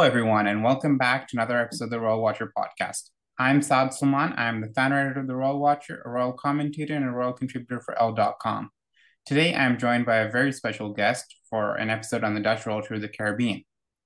everyone, and welcome back to another episode of the Royal Watcher podcast. I'm Saad Sulman. I'm the fan writer of the Royal Watcher, a royal commentator, and a royal contributor for Elle.com. Today, I'm joined by a very special guest for an episode on the Dutch royal tour of the Caribbean.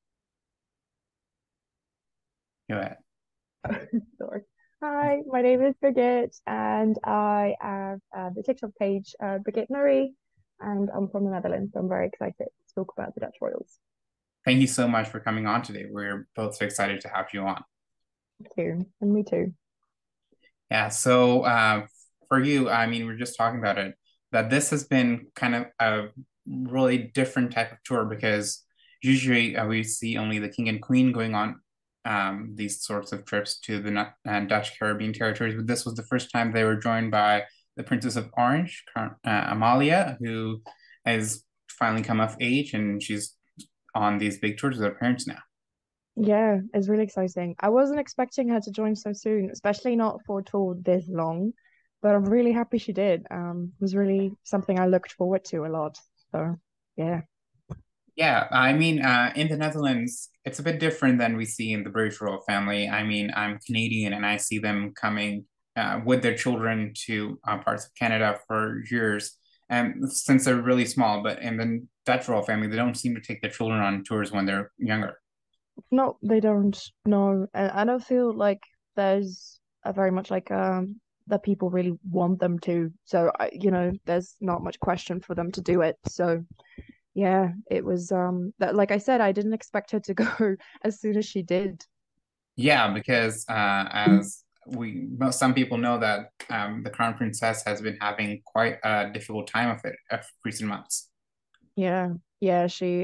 Go ahead. Sorry. Hi, my name is Brigitte, and I have the TikTok page Brigitte Marie, and I'm from the Netherlands. So I'm very excited to talk about the Dutch royals. Thank you so much for coming on today. We're both so excited to have you on. Thank you, and me too. Yeah, so for you, I mean, we're just talking about it, that this has been kind of a really different type of tour because usually we see only the king and queen going on these sorts of trips to the Dutch Caribbean territories, but this was the first time they were joined by the Princess of Orange, Amalia, who has finally come of age and she's on these big tours with her parents now. Yeah, it's really exciting. I wasn't expecting her to join so soon, especially not for a tour this long, but I'm really happy she did. It was really something I looked forward to a lot. So yeah. Yeah, I mean, in the Netherlands, it's a bit different than we see in the British royal family. I mean, I'm Canadian and I see them coming with their children to parts of Canada for years, and since they're really small. But in the Dutch royal family, they don't seem to take their children on tours when they're younger. No, they don't. No, and I don't feel like there's a very much like that people really want them to. So there's not much question for them to do it. So yeah, it was that like I said, I didn't expect her to go as soon as she did. Yeah, because as some people know that the crown princess has been having quite a difficult time of it of recent months. Yeah, yeah, she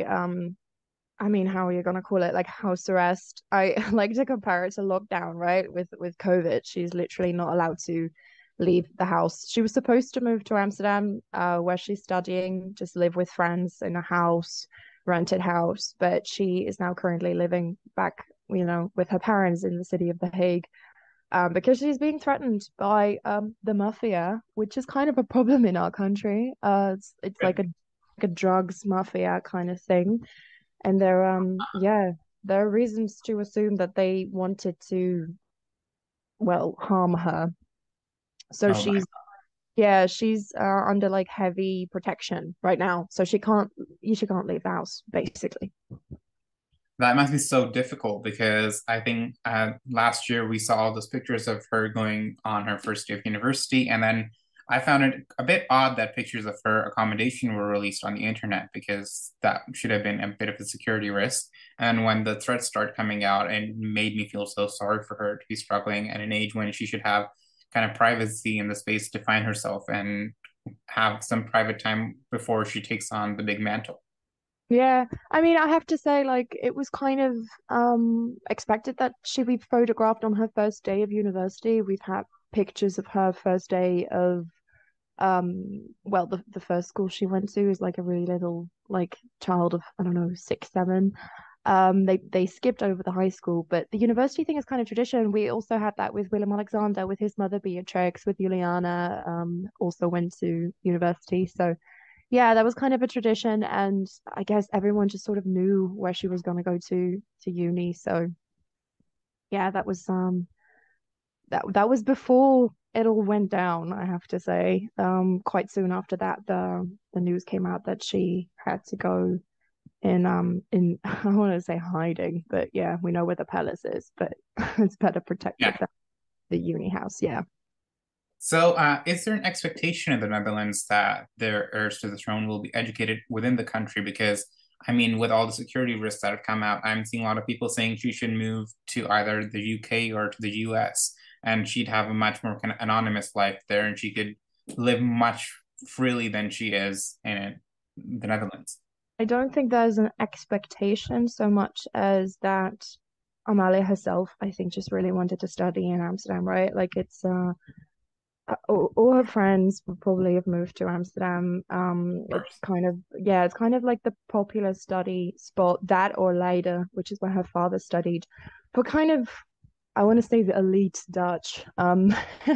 I mean, how are you gonna call it? Like house arrest. I like to compare it to lockdown, right? With COVID, she's literally not allowed to leave the house. She was supposed to move to Amsterdam, where she's studying, just live with friends in a house, rented house, but she is now currently living back, with her parents in the city of The Hague, because she's being threatened by the mafia, which is kind of a problem in our country. It's like a drugs mafia kind of thing, and there are reasons to assume that they wanted to, well, harm her. So Oh my. she's under like heavy protection right now. So she can't leave the house basically. That must be so difficult because I think last year we saw all those pictures of her going on her first day of university, and then I found it a bit odd that pictures of her accommodation were released on the internet because that should have been a bit of a security risk. And when the threats started coming out, it made me feel so sorry for her to be struggling at an age when she should have kind of privacy in the space to find herself and have some private time before she takes on the big mantle. Yeah, I mean, I have to say, like, it was kind of expected that she'd be photographed on her first day of university. We've had pictures of her first day of well, the first school she went to is like a really little like child of, I don't know, 6 7. They skipped over the high school, but the university thing is kind of tradition. We also had that with Willem Alexander, with his mother Beatrix, with Juliana also went to university. So yeah, that was kind of a tradition, and I guess everyone just sort of knew where she was going to go to uni. So yeah, that was before it all went down, I have to say. Quite soon after that, the news came out that she had to go in I want to say hiding, but yeah, we know where the palace is, but it's better protected Yeah. than the uni house. Yeah. So, is there an expectation in the Netherlands that their heirs to the throne will be educated within the country? Because, I mean, with all the security risks that have come out, I'm seeing a lot of people saying she should move to either the UK or to the US, and she'd have a much more kind of anonymous life there, and she could live much freely than she is in the Netherlands. I don't think there's an expectation so much as that Amalia herself, I think, just really wanted to study in Amsterdam, right? Like it's all her friends would probably have moved to Amsterdam. Of It's course. kind of yeah, it's kind of like the popular study spot, that or Leiden, which is where her father studied, but kind of I want to say the elite Dutch,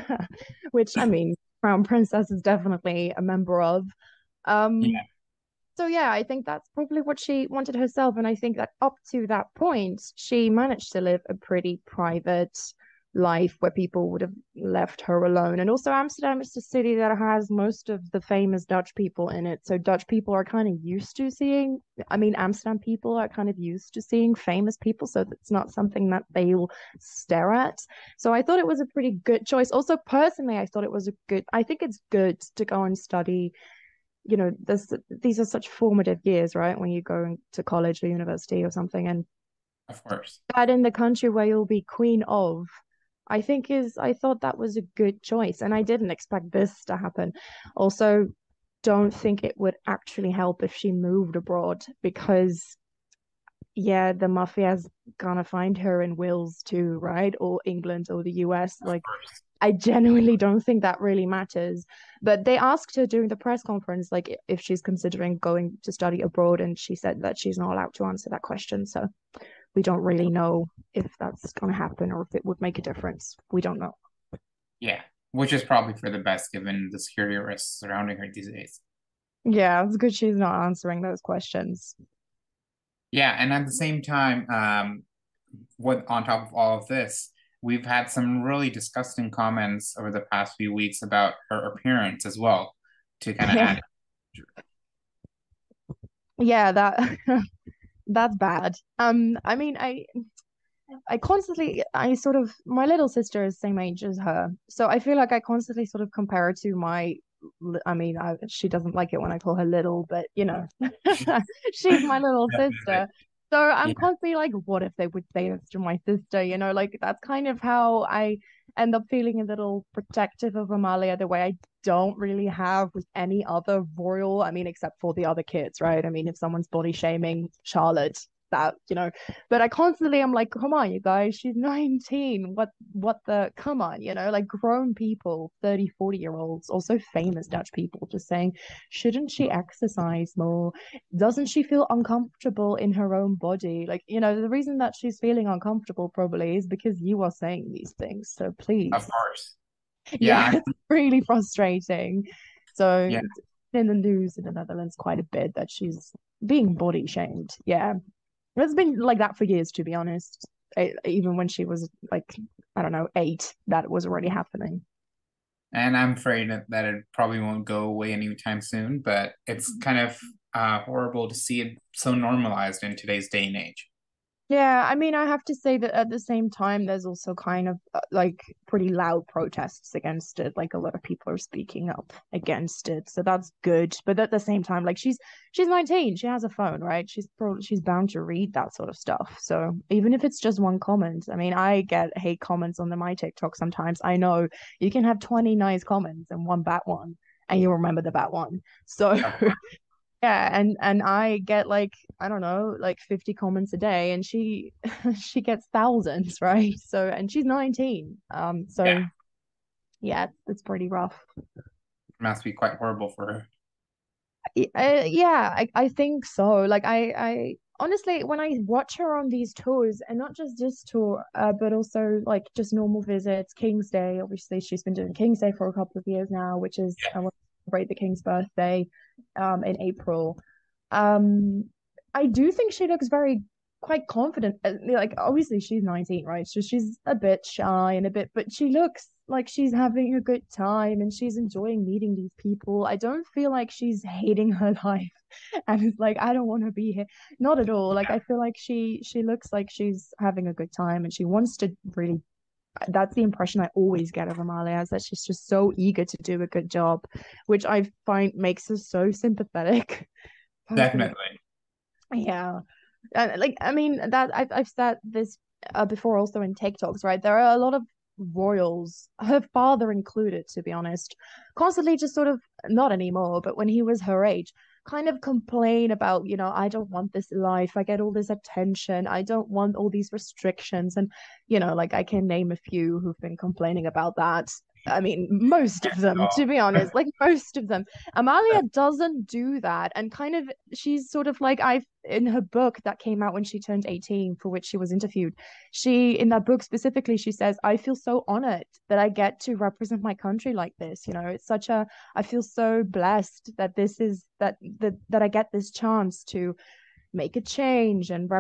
which I mean, Crown Princess is definitely a member of. Um, Yeah. So yeah, I think that's probably what she wanted herself. And I think that up to that point, she managed to live a pretty private life where people would have left her alone. And also Amsterdam is a city that has most of the famous Dutch people in it. So Dutch people are kind of used to seeing, I mean, Amsterdam people are kind of used to seeing famous people. So it's not something that they'll stare at. So I thought it was a pretty good choice. Also, personally, I think it's good to go and study, these are such formative years, right? When you go to college or university or something, and Of course. that in the country where you'll be queen of, I thought that was a good choice, and I didn't expect this to happen. Also, don't think it would actually help if she moved abroad because yeah, the mafia's gonna find her in Wales too, right? Or England or the US. Of Like, course. I genuinely don't think that really matters. But they asked her during the press conference, like, if she's considering going to study abroad, and she said that she's not allowed to answer that question. So we don't really know if that's going to happen or if it would make a difference. We don't know. Yeah. Which is probably for the best given the security risks surrounding her these days. Yeah, it's good she's not answering those questions. Yeah, and at the same time, what on top of all of this, we've had some really disgusting comments over the past few weeks about her appearance as well, to kind of Yeah, add. yeah, that that's bad. I mean, I sort of, my little sister is the same age as her. So I feel like I constantly sort of compare her to she doesn't like it when I call her little, but she's my little Definitely. sister. So I'm Yeah, constantly like, what if they would say this to my sister? Like that's kind of how I end up feeling a little protective of Amalia, the way I don't really have with any other royal, I mean, except for the other kids, right? I mean, if someone's body shaming Charlotte, but I constantly am like, come on, you guys, she's 19. Come on, like grown people, 30, 40 year olds, also famous Dutch people, just saying, shouldn't she exercise more? Doesn't she feel uncomfortable in her own body? Like, the reason that she's feeling uncomfortable probably is because you are saying these things. So of please. course. Yeah, Yeah, it's really frustrating. So yeah, it's in the news in the Netherlands quite a bit that she's being body shamed. Yeah. It's been like that for years, to be honest. Even when she was like, I don't know, 8, that was already happening. and I'm afraid that it probably won't go away anytime soon, but it's kind of horrible to see it so normalized in today's day and age. Yeah, I mean, I have to say that at the same time, there's also kind of like pretty loud protests against it. Like a lot of people are speaking up against it, so that's good. But at the same time, like she's 19, she has a phone, right? She's bound to read that sort of stuff. So even if it's just one comment, I mean, I get hate comments on my TikTok sometimes. I know you can have 20 nice comments and one bad one, and you'll remember the bad one. So Of course. yeah, and I get like, I don't know, like 50 comments a day, and she she gets thousands, right? So and she's 19. Yeah, So yeah, it's pretty rough. it must be quite horrible for her. Yeah, I think so. Like I honestly, when I watch her on these tours, and not just this tour, but also like just normal visits, King's Day. Obviously, she's been doing King's Day for a couple of years now, which is I want to celebrate the King's birthday, in April. Um, I do think she looks very quite confident. Like obviously she's 19, right? So she's a bit shy and a bit, but she looks like she's having a good time and she's enjoying meeting these people. I don't feel like she's hating her life and it's like I don't want to be here. Not at all. Like I feel like she looks like she's having a good time and she wants to really, that's the impression I always get of Amalia, is that she's just so eager to do a good job, which I find makes her so sympathetic. Personally, Definitely. yeah. Like I mean that I've said this before also in TikToks, right? There are a lot of royals, her father included, to be honest, constantly just sort of, not anymore, but when he was her age, kind of complain about, I don't want this life. I get all this attention. I don't want all these restrictions. And, like I can name a few who've been complaining about that. I mean, most of them, to be Oh, honest, like most of them. Amalia doesn't do that. And kind of, she's sort of like, in her book that came out when she turned 18, for which she was interviewed, in that book specifically, she says, I feel so honored that I get to represent my country like this. It's such a, I feel so blessed that this is that I get this chance to make a change and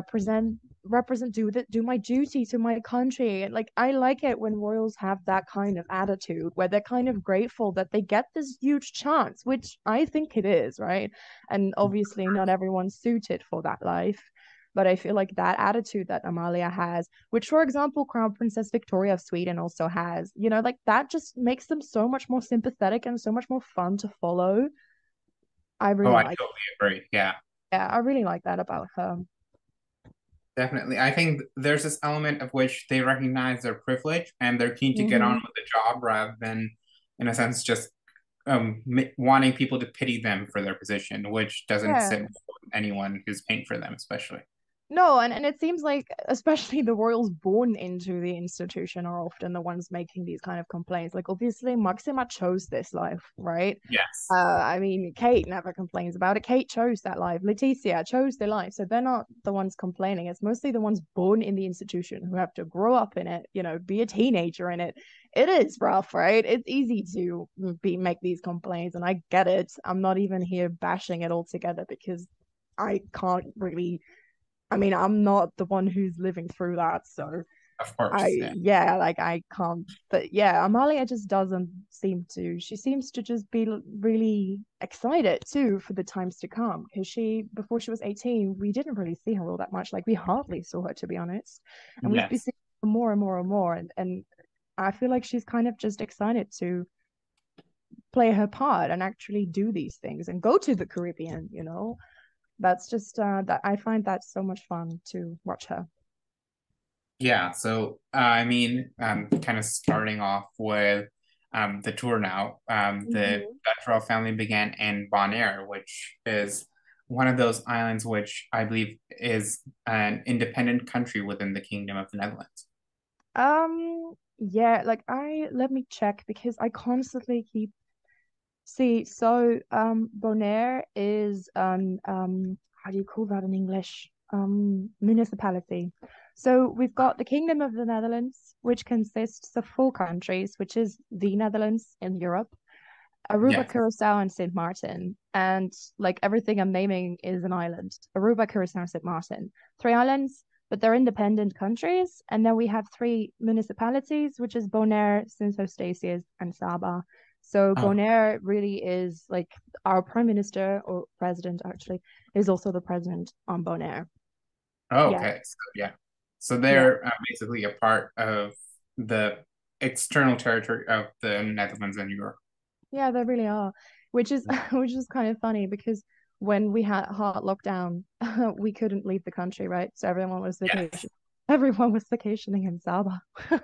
do my duty to my country. And like, I like it when royals have that kind of attitude where they're kind of grateful that they get this huge chance, which I think it is, right? And obviously not everyone's suited for that life, but I feel like that attitude that Amalia has, which for example Crown Princess Victoria of Sweden also has, like that just makes them so much more sympathetic and so much more fun to follow. I Oh, really I like totally agree. Yeah. Yeah, I really like that about her. Definitely. I think there's this element of which they recognize their privilege and they're keen to get on Hmm. with the job rather than, in a sense, just wanting people to pity them for their position, which doesn't Yeah. sit with anyone who's paying for them, especially. No, and it seems like especially the royals born into the institution are often the ones making these kind of complaints. Like obviously Maxima chose this life, right? Yes, I mean, Kate never complains about it. Kate chose that life. Leticia chose their life. So they're not the ones complaining. It's mostly the ones born in the institution who have to grow up in it, be a teenager in it. It is rough, right? It's easy to make these complaints, and I get it. I'm not even here bashing it all together because I can't really, I mean, I'm not the one who's living through that. So of course. Yeah. yeah, like I can't. But yeah, Amalia just doesn't seem to. She seems to just be really excited too for the times to come. Because before she was 18, we didn't really see her all that much. Like we hardly saw her, to be honest. And we've been Yes. seeing her more and more and more. And I feel like she's kind of just excited to play her part and actually do these things and go to the Caribbean. That's just that I find that so much fun to watch her. Yeah. So, I mean, kind of starting off with the tour now, the Mhm. Dutch royal family began in Bonaire, which is one of those islands which I believe is an independent country within the Kingdom of the Netherlands. Yeah, like let me check because I constantly keep see, so Bonaire is how do you call that in English? Municipality. So we've got the Kingdom of the Netherlands, which consists of four countries, which is the Netherlands in Europe, Aruba, Yes. Curacao, and Saint Martin. And like everything I'm naming is an island. Aruba, Curacao, and Saint Martin. Three islands, but they're independent countries. And then we have three municipalities, which is Bonaire, Saint Eustatius, and Saba. So Oh, Bonaire really is like our prime minister or president actually is also the president on Bonaire. oh, Yeah, okay. So, yeah. So yeah. they're basically a part of the external territory of the Netherlands and Europe. Yeah, they really are. Which is which is kind of funny because when we had hard lockdown, we couldn't leave the country, right? So everyone was Yes. vacation. Everyone was vacationing in Saba.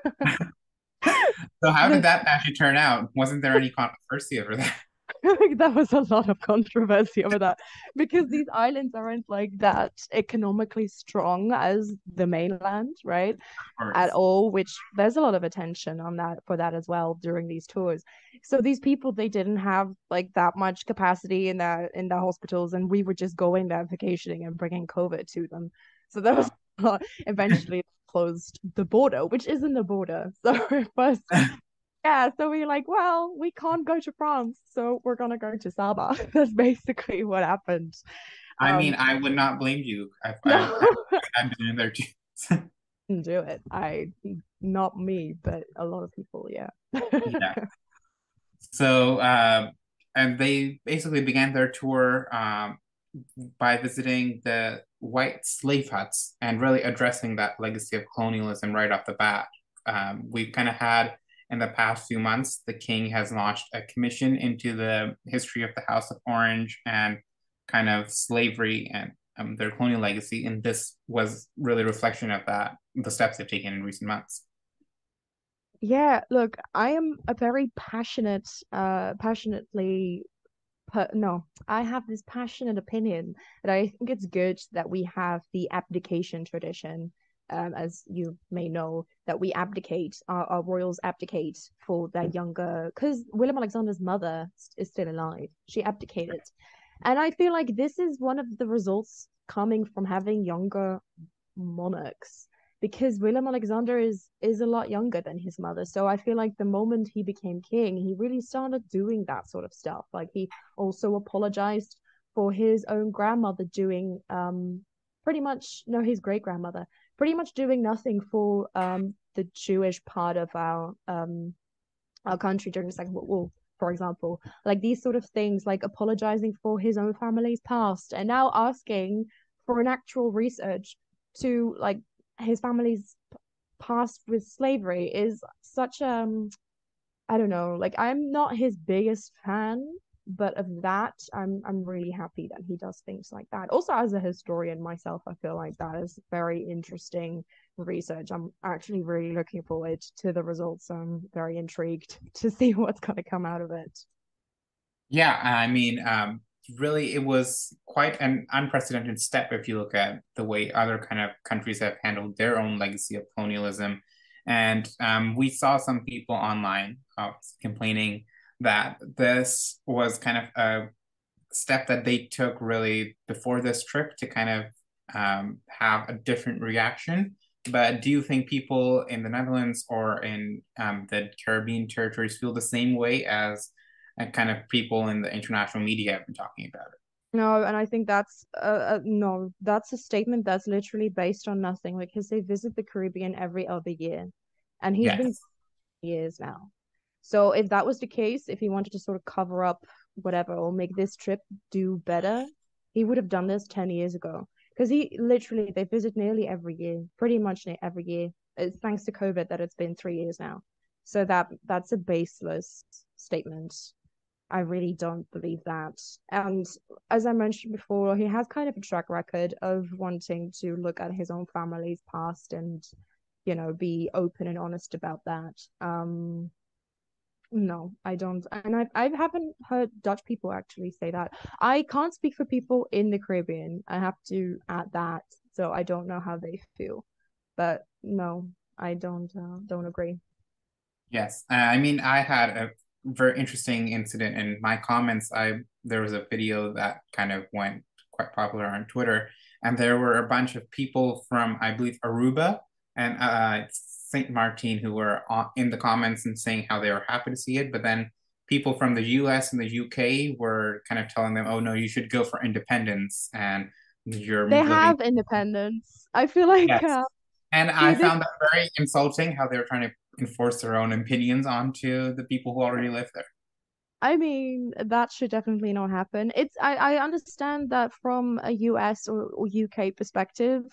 So how did The that actually turn out? Wasn't there any controversy over that? There was a lot of controversy over that because these islands aren't like that economically strong as the mainland, right? Of At course. all, which there's a lot of attention on that for that as well during these tours. So these people they didn't have like that much capacity in the hospitals, and we were just going there vacationing and bringing COVID to them. So that was Oh. eventually closed the border, which isn't the border. So it was yeah, so we like, well, we can't go to France, so we're gonna go to Saba. That's basically what happened. I mean, Um, I would not blame you. no, I've been in there too. didn't do it. Not me, but a lot of people, yeah. Yeah. So, and they basically began their tour by visiting the white slave huts and really addressing that legacy of colonialism right off the bat. We've kind of had in the past few months, the king has launched a commission into the history of the House of Orange and kind of slavery and their colonial legacy. And this was really a reflection of that, the steps they've taken in recent months. Yeah, look, I am a very no, I have this passionate opinion that I think it's good that we have the abdication tradition, as you may know, that we abdicate, our royals abdicate for their younger, because William Alexander's mother is still alive. She abdicated. And I feel like this is one of the results. coming from having younger monarchs, because Willem Alexander is a lot younger than his mother. So I feel like the moment he became king, he really started doing that sort of stuff. Like he also apologized for his own grandmother doing pretty much, no, his great grandmother pretty much doing nothing for the Jewish part of our country during the Second World War, for example. Like these sort of things, like apologizing for his own family's past and now asking for an actual research to like his family's past with slavery is such I don't know, like I'm not his biggest fan, but of that, I'm really happy that he does things like that. Also, as a historian myself, I feel like that is very interesting research. I'm actually really looking forward to the results. I'm very intrigued to see what's going to come out of it. Yeah, I mean, really, it was quite an unprecedented step if you look at the way other kind of countries have handled their own legacy of colonialism. And we saw some people online complaining that this was kind of a step that they took really before this trip to kind of have a different reaction. But do you think people in the Netherlands or in the Caribbean territories feel the same way as kind of people in the international media have been talking about it? No, and I think that's no, that's a statement that's literally based on nothing. Like, because they visit the Caribbean every other year, and he's been Yes. years now. So if that was the case, if he wanted to sort of cover up whatever or make this trip do better, he would have done this 10 years ago. Because he literally, they visit nearly every year, pretty much every year. It's thanks to COVID that it's been 3 years now. So that's a baseless statement. I really don't believe that. And as I mentioned before, he has kind of a track record of wanting to look at his own family's past and, be open and honest about that. No, I don't. And I haven't heard Dutch people actually say that. I can't speak for people in the Caribbean. I have to add that. So I don't know how they feel. But no, I don't agree. Yes. I mean, I had a very interesting incident in my comments. There was a video that kind of went quite popular on Twitter, and there were a bunch of people from, I believe, Aruba and Saint Martin who were in the comments and saying how they were happy to see it, but then people from the US and the UK were kind of telling them, "Oh no, you should go for independence and you're They living." have independence. I feel like Yes. And I they found that very insulting how they were trying to enforce their own opinions onto the people who already live there. I mean, that should definitely not happen. I understand that from a US or UK perspective,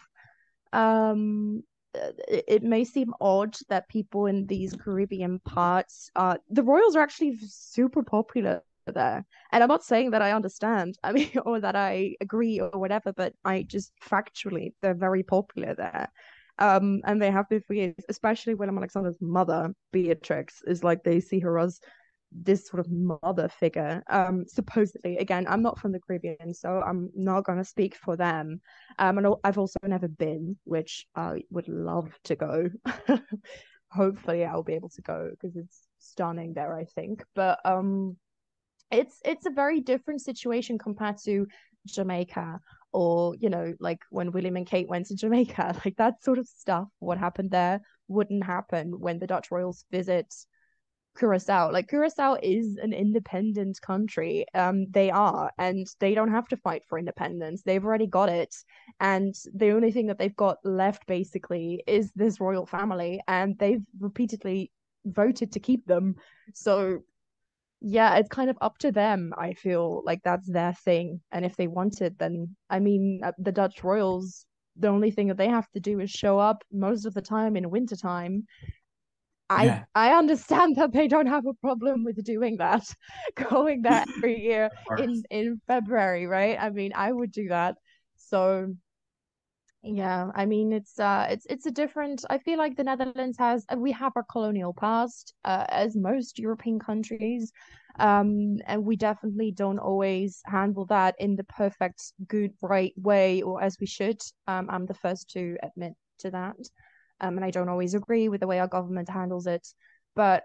it may seem odd that people in these Caribbean parts, the royals are actually super popular there. And I'm not saying that I understand, I mean, or that I agree or whatever, but I just factually, they're very popular there. And they have been for years, especially Willem Alexander's mother, Beatrix, is like they see her as this sort of mother figure. Supposedly, again, I'm not from the Caribbean, so I'm not gonna speak for them. And I've also never been, which I would love to go. Hopefully, I'll be able to go because it's stunning there, I think. But it's a very different situation compared to Jamaica or like when William and Kate went to Jamaica, like that sort of stuff. What happened there wouldn't happen when the Dutch royals visit Curacao. Like Curacao is an independent country. They are, and they don't have to fight for independence. They've already got it. And the only thing that they've got left basically is this royal family, and they've repeatedly voted to keep them. So yeah, it's kind of up to them. I feel like that's their thing. And if they want it, then I mean the Dutch royals, the only thing that they have to do is show up most of the time in wintertime. I Yeah, I understand that they don't have a problem with doing that, going there every year of in course. February, right? I mean, I would do that. So yeah, I mean it's a different. I feel like the Netherlands has we have a colonial past, as most European countries, and we definitely don't always handle that in the perfect, good, right way or as we should. I'm the first to admit to that. And I don't always agree with the way our government handles it. But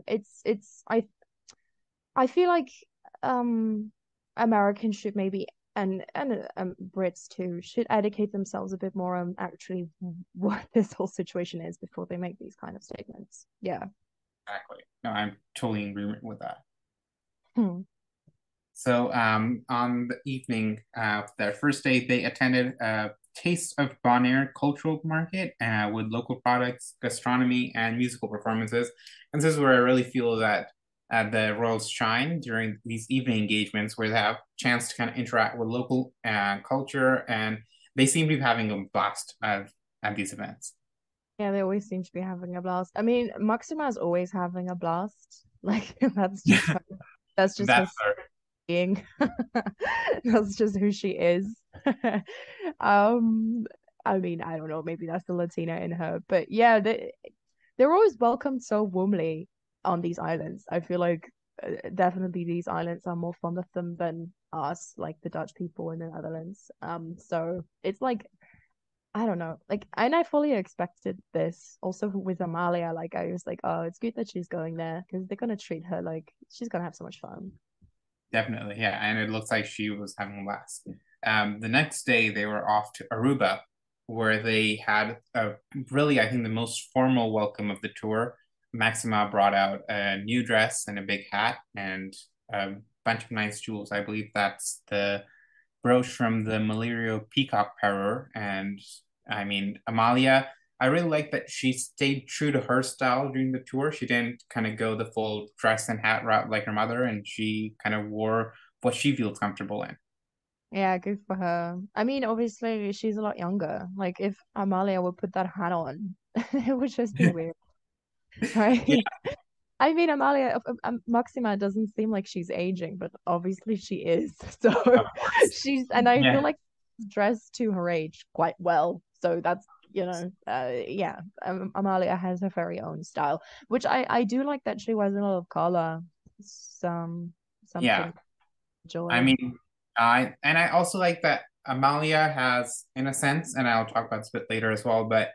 it's I feel like um Americans should maybe and Brits too should educate themselves a bit more on actually what this whole situation is before they make these kind of statements. Yeah. Exactly. No, I'm totally in agreement with that. Hmm. So on the evening of their first day, they attended a Taste of Bonaire cultural market with local products, gastronomy, and musical performances. And this is where I really feel that the royals shine during these evening engagements, where they have a chance to kind of interact with local culture, and they seem to be having a blast at these events. Yeah, they always seem to be having a blast. I mean, Maxima is always having a blast. Like that's just her That's our being. That's just who she is. Um, I mean, I don't know, maybe that's the Latina in her, but yeah, they're always welcomed so warmly on these islands. I feel like definitely these islands are more fond of them than us, like the Dutch people in the Netherlands. So it's like I don't know, like, and I fully expected this also with Amalia. Like, I was like, oh, it's good that she's going there because they're gonna treat her like she's gonna have so much fun. definitely, yeah, and it looks like she was having a blast. The next day, they were off to Aruba, where they had a really, I think, the most formal welcome of the tour. Maxima brought out a new dress and a big hat and a bunch of nice jewels. I believe that's the brooch from the Malirio Peacock Parror. And I mean, Amalia, I really like that she stayed true to her style during the tour. She didn't kind of go the full dress and hat route like her mother, and she kind of wore what she feels comfortable in. Yeah, good for her. I mean, obviously she's a lot younger. Like if Amalia would put that hat on, it would just be weird, Yeah, right? I mean, Amalia, Maxima doesn't seem like she's aging, but obviously she is. So of course. and I feel Yeah, like she's dressed to her age quite well. So that's, yeah, Amalia has her very own style, which I do like that she wears a lot of color, some yeah. something I joy. mean, I also like that Amalia has, in a sense, and I'll talk about this a bit later as well, but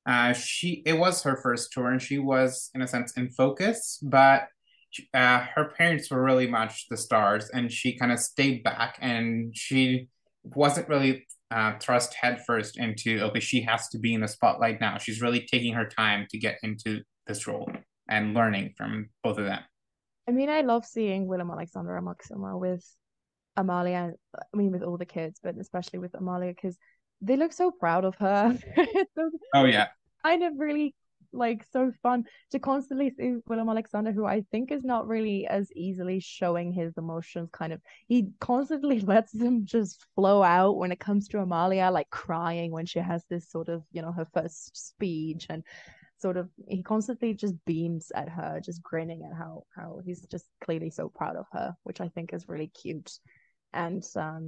it was her first tour and she was in a sense in focus, but her parents were really much the stars and she kind of stayed back and she wasn't really thrust headfirst into okay, she has to be in the spotlight now. She's really taking her time to get into this role and learning from both of them. I mean, I love seeing Willem Alexander and Maxima with Amalia. I mean, with all the kids, but especially with Amalia because they look so proud of her. It's Oh yeah. kind of really like so fun to constantly see Willem Alexander, who I think is not really as easily showing his emotions. Kind of, he constantly lets them just flow out when it comes to Amalia, like crying when she has this sort of, her first speech, and sort of he constantly just beams at her, just grinning at how he's just clearly so proud of her, which I think is really cute. And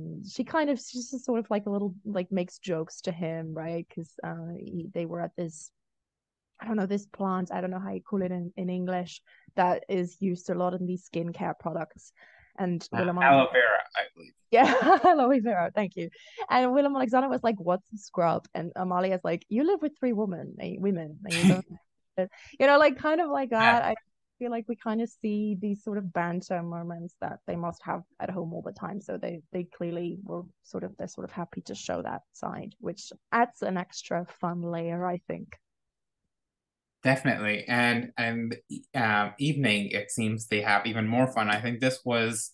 she's just sort of like a little like makes jokes to him, right? Because they were at this I don't know, this plant, I don't know how you call it in English, that is used a lot in these skincare products. And Willem Alexander, Aloe vera, I believe. yeah, aloe vera, thank you. And Willem Alexander was like, "What's a scrub?" And Amalia's like, "You live with three women, and you don't, like kind of like Yeah, that." I feel like we kind of see these sort of banter moments that they must have at home all the time. So they clearly were they're sort of happy to show that side, which adds an extra fun layer, I think. definitely. And evening, it seems they have even more fun. I think this was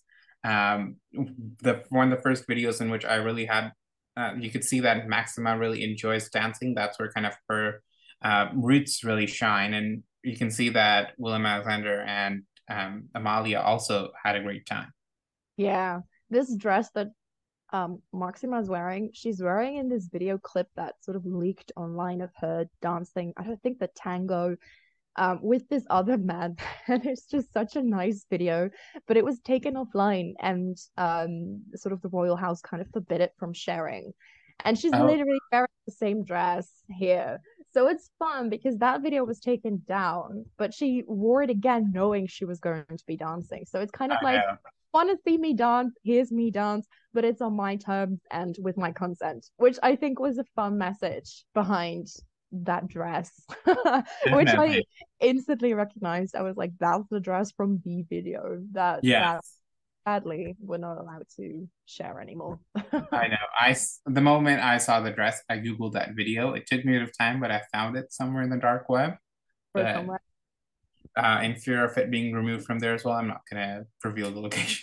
the one of the first videos in which I really had you could see that Maxima really enjoys dancing. That's where kind of her roots really shine, and you can see that Willem Alexander and Amalia also had a great time. Yeah, this dress that Maxima's wearing, she's wearing in this video clip that sort of leaked online of her dancing, I don't think the tango with this other man. And it's just such a nice video, but it was taken offline and sort of the royal house kind of forbid it from sharing. And she's Oh, literally wearing the same dress here. So it's fun because that video was taken down, but she wore it again knowing she was going to be dancing. So it's kind of I like, know. want to see me dance? Here's me dance, but it's on my terms and with my consent, which I think was a fun message behind that dress, which I Definitely. instantly recognized. I was like, that's the dress from the video. That Yes. sadly, we're not allowed to share anymore. I know. The moment I saw the dress, I googled that video. It took me a bit of time, but I found it somewhere in the dark web. For But somewhere. in fear of it being removed from there as well, I'm not gonna reveal the location.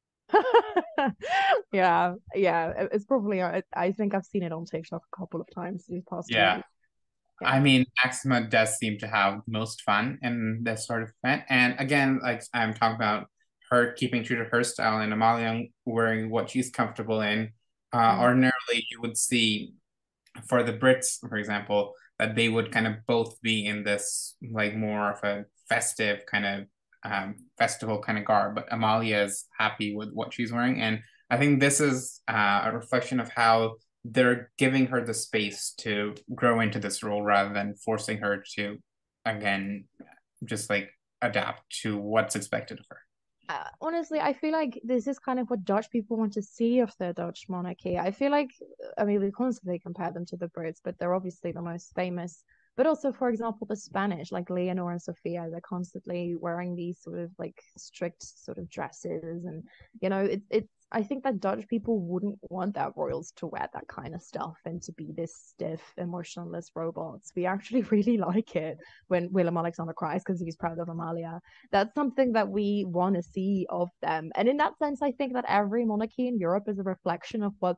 Yeah, yeah. It's probably. I think I've seen it on TikTok a couple of times these past two Yeah. weeks. Yeah. I mean, Maxima does seem to have the most fun in this sort of event. And again, like I'm talking about her keeping true to her style and Amalia wearing what she's comfortable in. Mm. Ordinarily, you would see for the Brits, for example, that they would kind of both be in this like more of a festive kind of festival kind of garb. But Amalia is happy with what she's wearing. And I think this is a reflection of how they're giving her the space to grow into this role rather than forcing her to, again, just like adapt to what's expected of her. Honestly, I feel like this is kind of what Dutch people want to see of the Dutch monarchy. I feel like, I mean, we constantly compare them to the Brits, but they're obviously the most famous. But also, for example, the Spanish, like Leonor and Sofia, they're constantly wearing these sort of like strict sort of dresses, and it's. I think that Dutch people wouldn't want their royals to wear that kind of stuff and to be this stiff, emotionless robots. We actually really like it when Willem Alexander cries because he's proud of Amalia. That's something that we want to see of them. And in that sense, I think that every monarchy in Europe is a reflection of what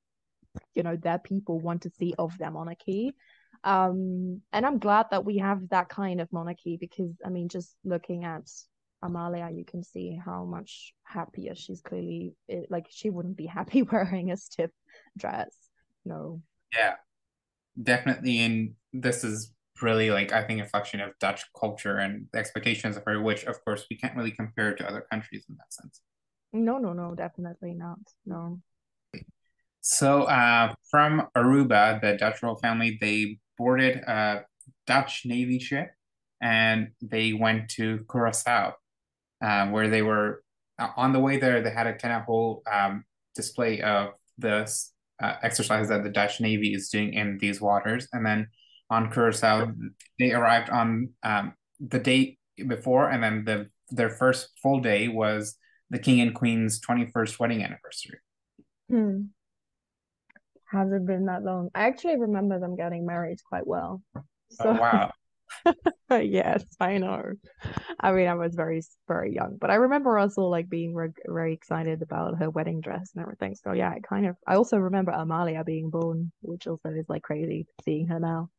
their people want to see of their monarchy. And I'm glad that we have that kind of monarchy because I mean, just looking at Amalia, you can see how much happier she's clearly like she wouldn't be happy wearing a stiff dress. No. Yeah, definitely. And this is really like I think a function of Dutch culture and the expectations of her, which of course we can't really compare to other countries in that sense. No, no, no, definitely not. No. So from Aruba, the Dutch royal family, they boarded a Dutch Navy ship and they went to Curacao, where they were on the way there. They had a kind of whole display of the exercise that the Dutch Navy is doing in these waters. And then on Curacao, they arrived on the day before, and then their first full day was the King and Queen's 21st wedding anniversary. Hmm. Has it been that long? I actually remember them getting married quite well. Oh, So wow. yes, I know. I mean, I was very, very young, but I remember us all like being very excited about her wedding dress and everything. So yeah, I also remember Amalia being born, which also is like crazy seeing her now.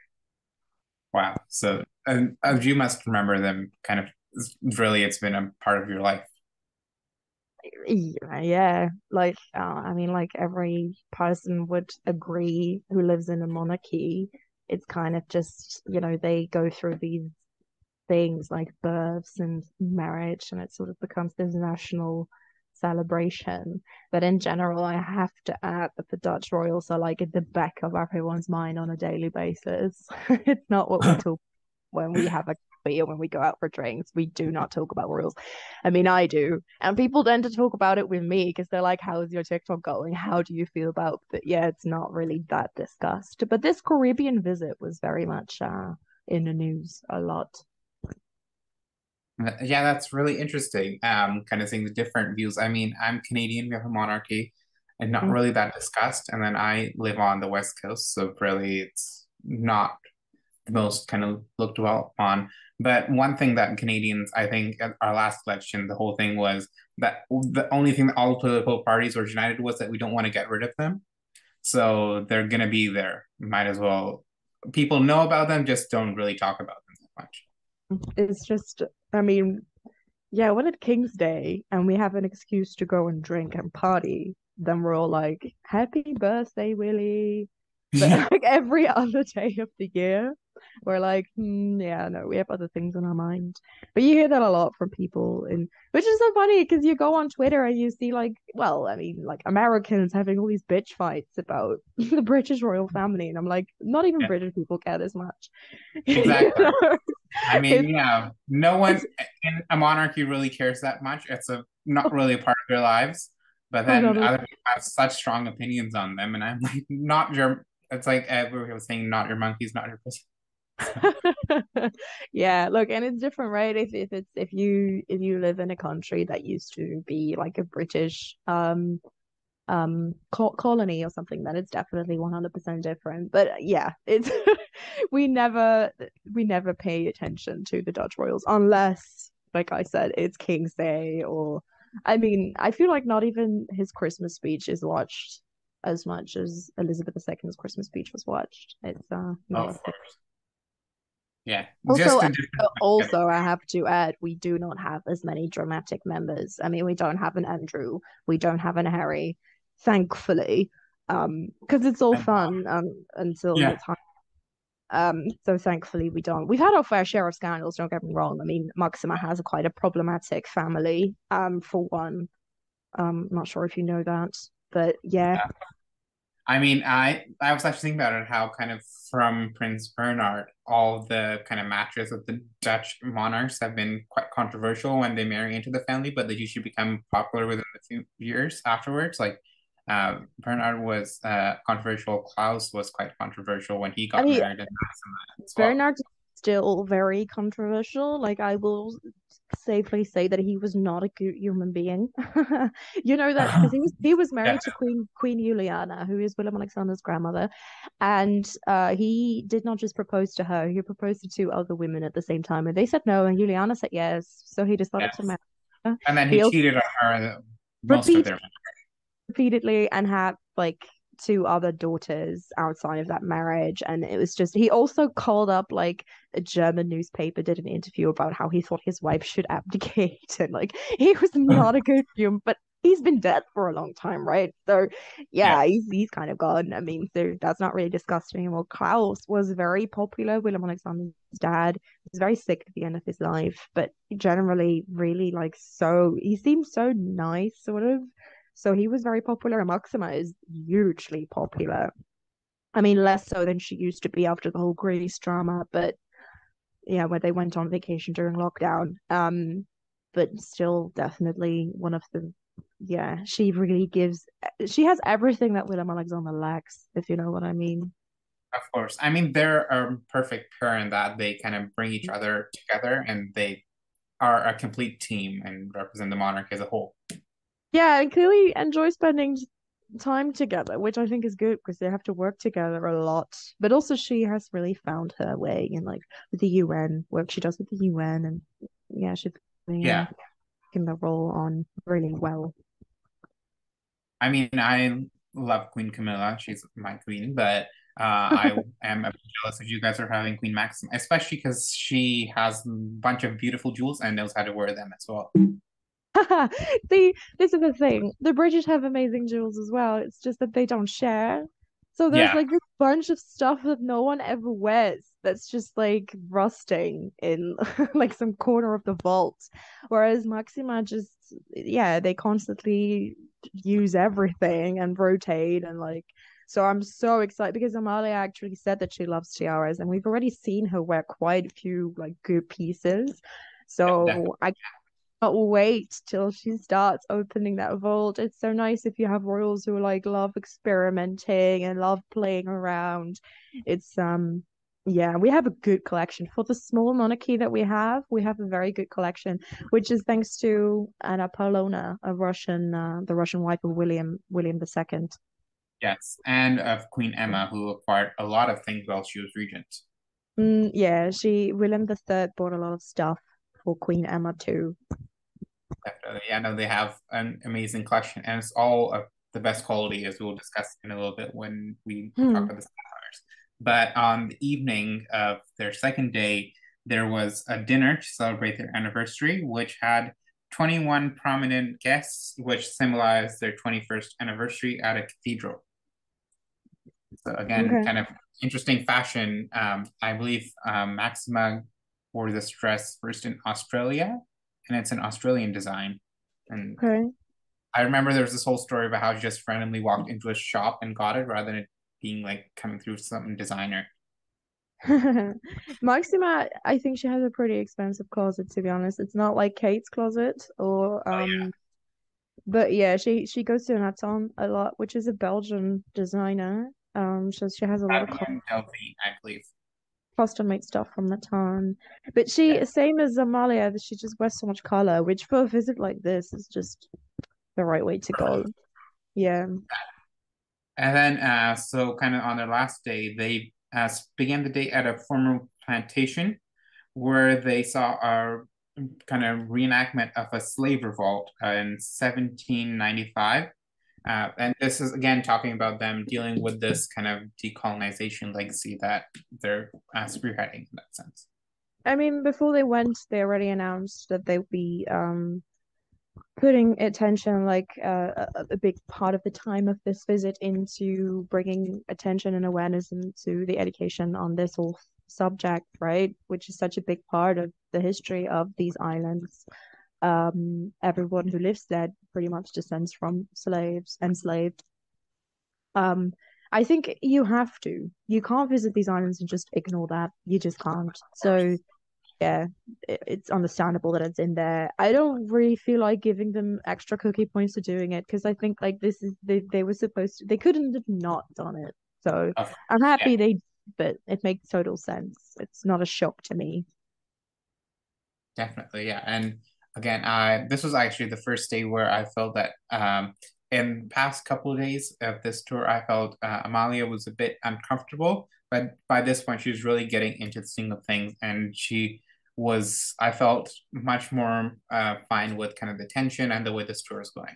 Wow. So, and you must remember them kind of really, it's been a part of your life. Yeah, yeah. Like, I mean, like every person would agree who lives in a monarchy. It's kind of just, they go through these things like births and marriage, and it sort of becomes this national celebration. But in general, I have to add that the Dutch royals are like at the back of everyone's mind on a daily basis. It's not what we talk when we have a coffee or when we go out for drinks. We do not talk about royals. I mean, I do. And people tend to talk about it with me because they're like, how's your TikTok going? How do you feel about it? Yeah, it's not really that discussed. But this Caribbean visit was very much in the news a lot. Yeah, that's really interesting. Kind of seeing the different views. I mean, I'm Canadian, we have a monarchy, and not Mm. really that discussed. And then I live on the West Coast, so really it's not the most kind of looked well upon. But one thing that Canadians, I think, at our last election, the whole thing was that the only thing that all political parties were united was that we don't want to get rid of them. So they're gonna be there. Might as well. People know about them, just don't really talk about them that much. It's just, I mean, yeah, when it's King's Day and we have an excuse to go and drink and party, then we're all like, Happy birthday, Willie. But Yeah. like every other day of the year, we're like, yeah, no, we have other things on our mind. But you hear that a lot from people, which is so funny because you go on Twitter and you see like, well, I mean, like Americans having all these bitch fights about the British royal family, and I'm like, not even Yeah, British people care this much. You exactly. know? I mean, It's yeah, no it's one in a monarchy really cares that much. It's a not really a part of their lives. But oh, no, then no. other people have such strong opinions on them, and I'm like, not your. It's like we were saying, not your monkeys, not your pussy. Yeah, look, and it's different, right? If you live in a country that used to be like a British colony or something, then it's definitely 100% different. But yeah, it's we never we never pay attention to the Dutch royals unless, like I said, it's King's Day or I mean, I feel like not even his Christmas speech is watched as much as Elizabeth II's Christmas speech was watched. It's not a Of thing. course. Yeah, Also, just a different. also, I have to add, we do not have as many dramatic members. I mean, we don't have an Andrew, we don't have an Harry, thankfully, because it's all fun until the Yeah, time. So thankfully we don't. We've had our fair share of scandals, don't get me wrong. I mean, Maxima has quite a problematic family, for one. Not sure if you know that, but yeah. I mean, I was actually thinking about it, how kind of from Prince Bernard, all the kind of matches of the Dutch monarchs have been quite controversial when they marry into the family, but they usually become popular within a few years afterwards. Like Bernard was controversial. Klaus was quite controversial when he I got mean, married, and Maxima as well. Bernard's still very controversial. Like I will safely say that he was not a good human being. You know that because he was Yeah, married to Queen Juliana, who is Willem Alexander's grandmother, and he did not just propose to her; he proposed to two other women at the same time, and they said no, and Juliana said yes. So he decided to yes. marry her. And then he He also cheated on her most of repeat their. repeatedly and had like two other daughters outside of that marriage. And it was just, he also called up like a German newspaper, did an interview about how he thought his wife should abdicate. And like, he was not a good human, but he's been dead for a long time, right? So Yeah, yeah, he's kind of gone. I mean, so that's not really discussed anymore. Klaus was very popular. Willem Alexander's dad. He was very sick at the end of his life, but generally really like so he seemed so nice, sort of. So he was very popular, and Maxima is hugely popular. I mean, less so than she used to be after the whole Greece drama, but yeah, when they went on vacation during lockdown. But still definitely one of the yeah, she has everything that Willem Alexander lacks, if you know what I mean. of course. I mean, they're a perfect pair in that they kind of bring each other together, and they are a complete team and represent the monarch as a whole. Yeah, and clearly enjoy spending time together, which I think is good because they have to work together a lot. But also, she has really found her way in like with the UN work she does with the UN, and yeah, she's really Yeah. taking the role on really well. I mean, I love Queen Camilla. She's my queen, but I am a bit jealous if you guys are having Queen Maxima, especially because she has a bunch of beautiful jewels and knows how to wear them as well. See, this is the thing. The British have amazing jewels as well. It's just that they don't share. So there's Yeah, like this bunch of stuff that no one ever wears that's just like rusting in like some corner of the vault. Whereas Maxima just, yeah, they constantly use everything and rotate and like, so I'm so excited because Amalia actually said that she loves tiaras and we've already seen her wear quite a few like good pieces. definitely. So I can't wait till she starts opening that vault. It's so nice if you have royals who like love experimenting and love playing around. It's yeah, we have a good collection for the small monarchy that we have. We have a very good collection, which is thanks to Anna Paulowna, a Russian, the Russian wife of William II. Yes, and of Queen Emma, who acquired a lot of things while she was regent. Yeah, William III bought a lot of stuff for Queen Emma too. Definitely. Yeah, no, they have an amazing collection, and it's all of the best quality, as we'll discuss in a little bit when we talk Hmm. about the sapphires. But on the evening of their second day, there was a dinner to celebrate their anniversary, which had 21 prominent guests, which symbolized their 21st anniversary at a cathedral. So again, Okay. kind of interesting fashion. I believe Maxima wore this dress first in Australia, and it's an Australian design. And Okay. I remember there was this whole story about how she just randomly walked into a shop and got it rather than it being like coming through some designer. Maxima, I think she has a pretty expensive closet, to be honest. It's not like Kate's closet or Oh yeah, but yeah, she goes to Nathan a lot, which is a Belgian designer. So she has a lot of Fabienne Delvey, I believe. custom made stuff from the town. But she, Yeah. same as Amalia, she just wears so much color, which for a visit like this is just the right way to go. Yeah. And then, so kind of on their last day, they began the day at a former plantation where they saw a kind of reenactment of a slave revolt in 1795. And this is again talking about them dealing with this kind of decolonization legacy that they're spearheading in that sense. I mean, before they went, they already announced that they'd be putting attention, like a big part of the time of this visit into bringing attention and awareness into the education on this whole subject, right? Which is such a big part of the history of these islands. Everyone who lives there pretty much descends from slaves, enslaved. Um, I think you have to. You can't visit these islands and just ignore that. You just can't. So yeah, it's understandable that it's in there. I don't really feel like giving them extra cookie points for doing it because I think like this is they were supposed to, they couldn't have not done it. So Of I'm course, yeah, happy they, but it makes total sense. It's not a shock to me. definitely, yeah. And again, I this was actually the first day where I felt that in past couple of days of this tour, I felt Amalia was a bit uncomfortable, but by this point, she was really getting into the swing of things, and I felt much more fine with kind of the tension and the way this tour is going.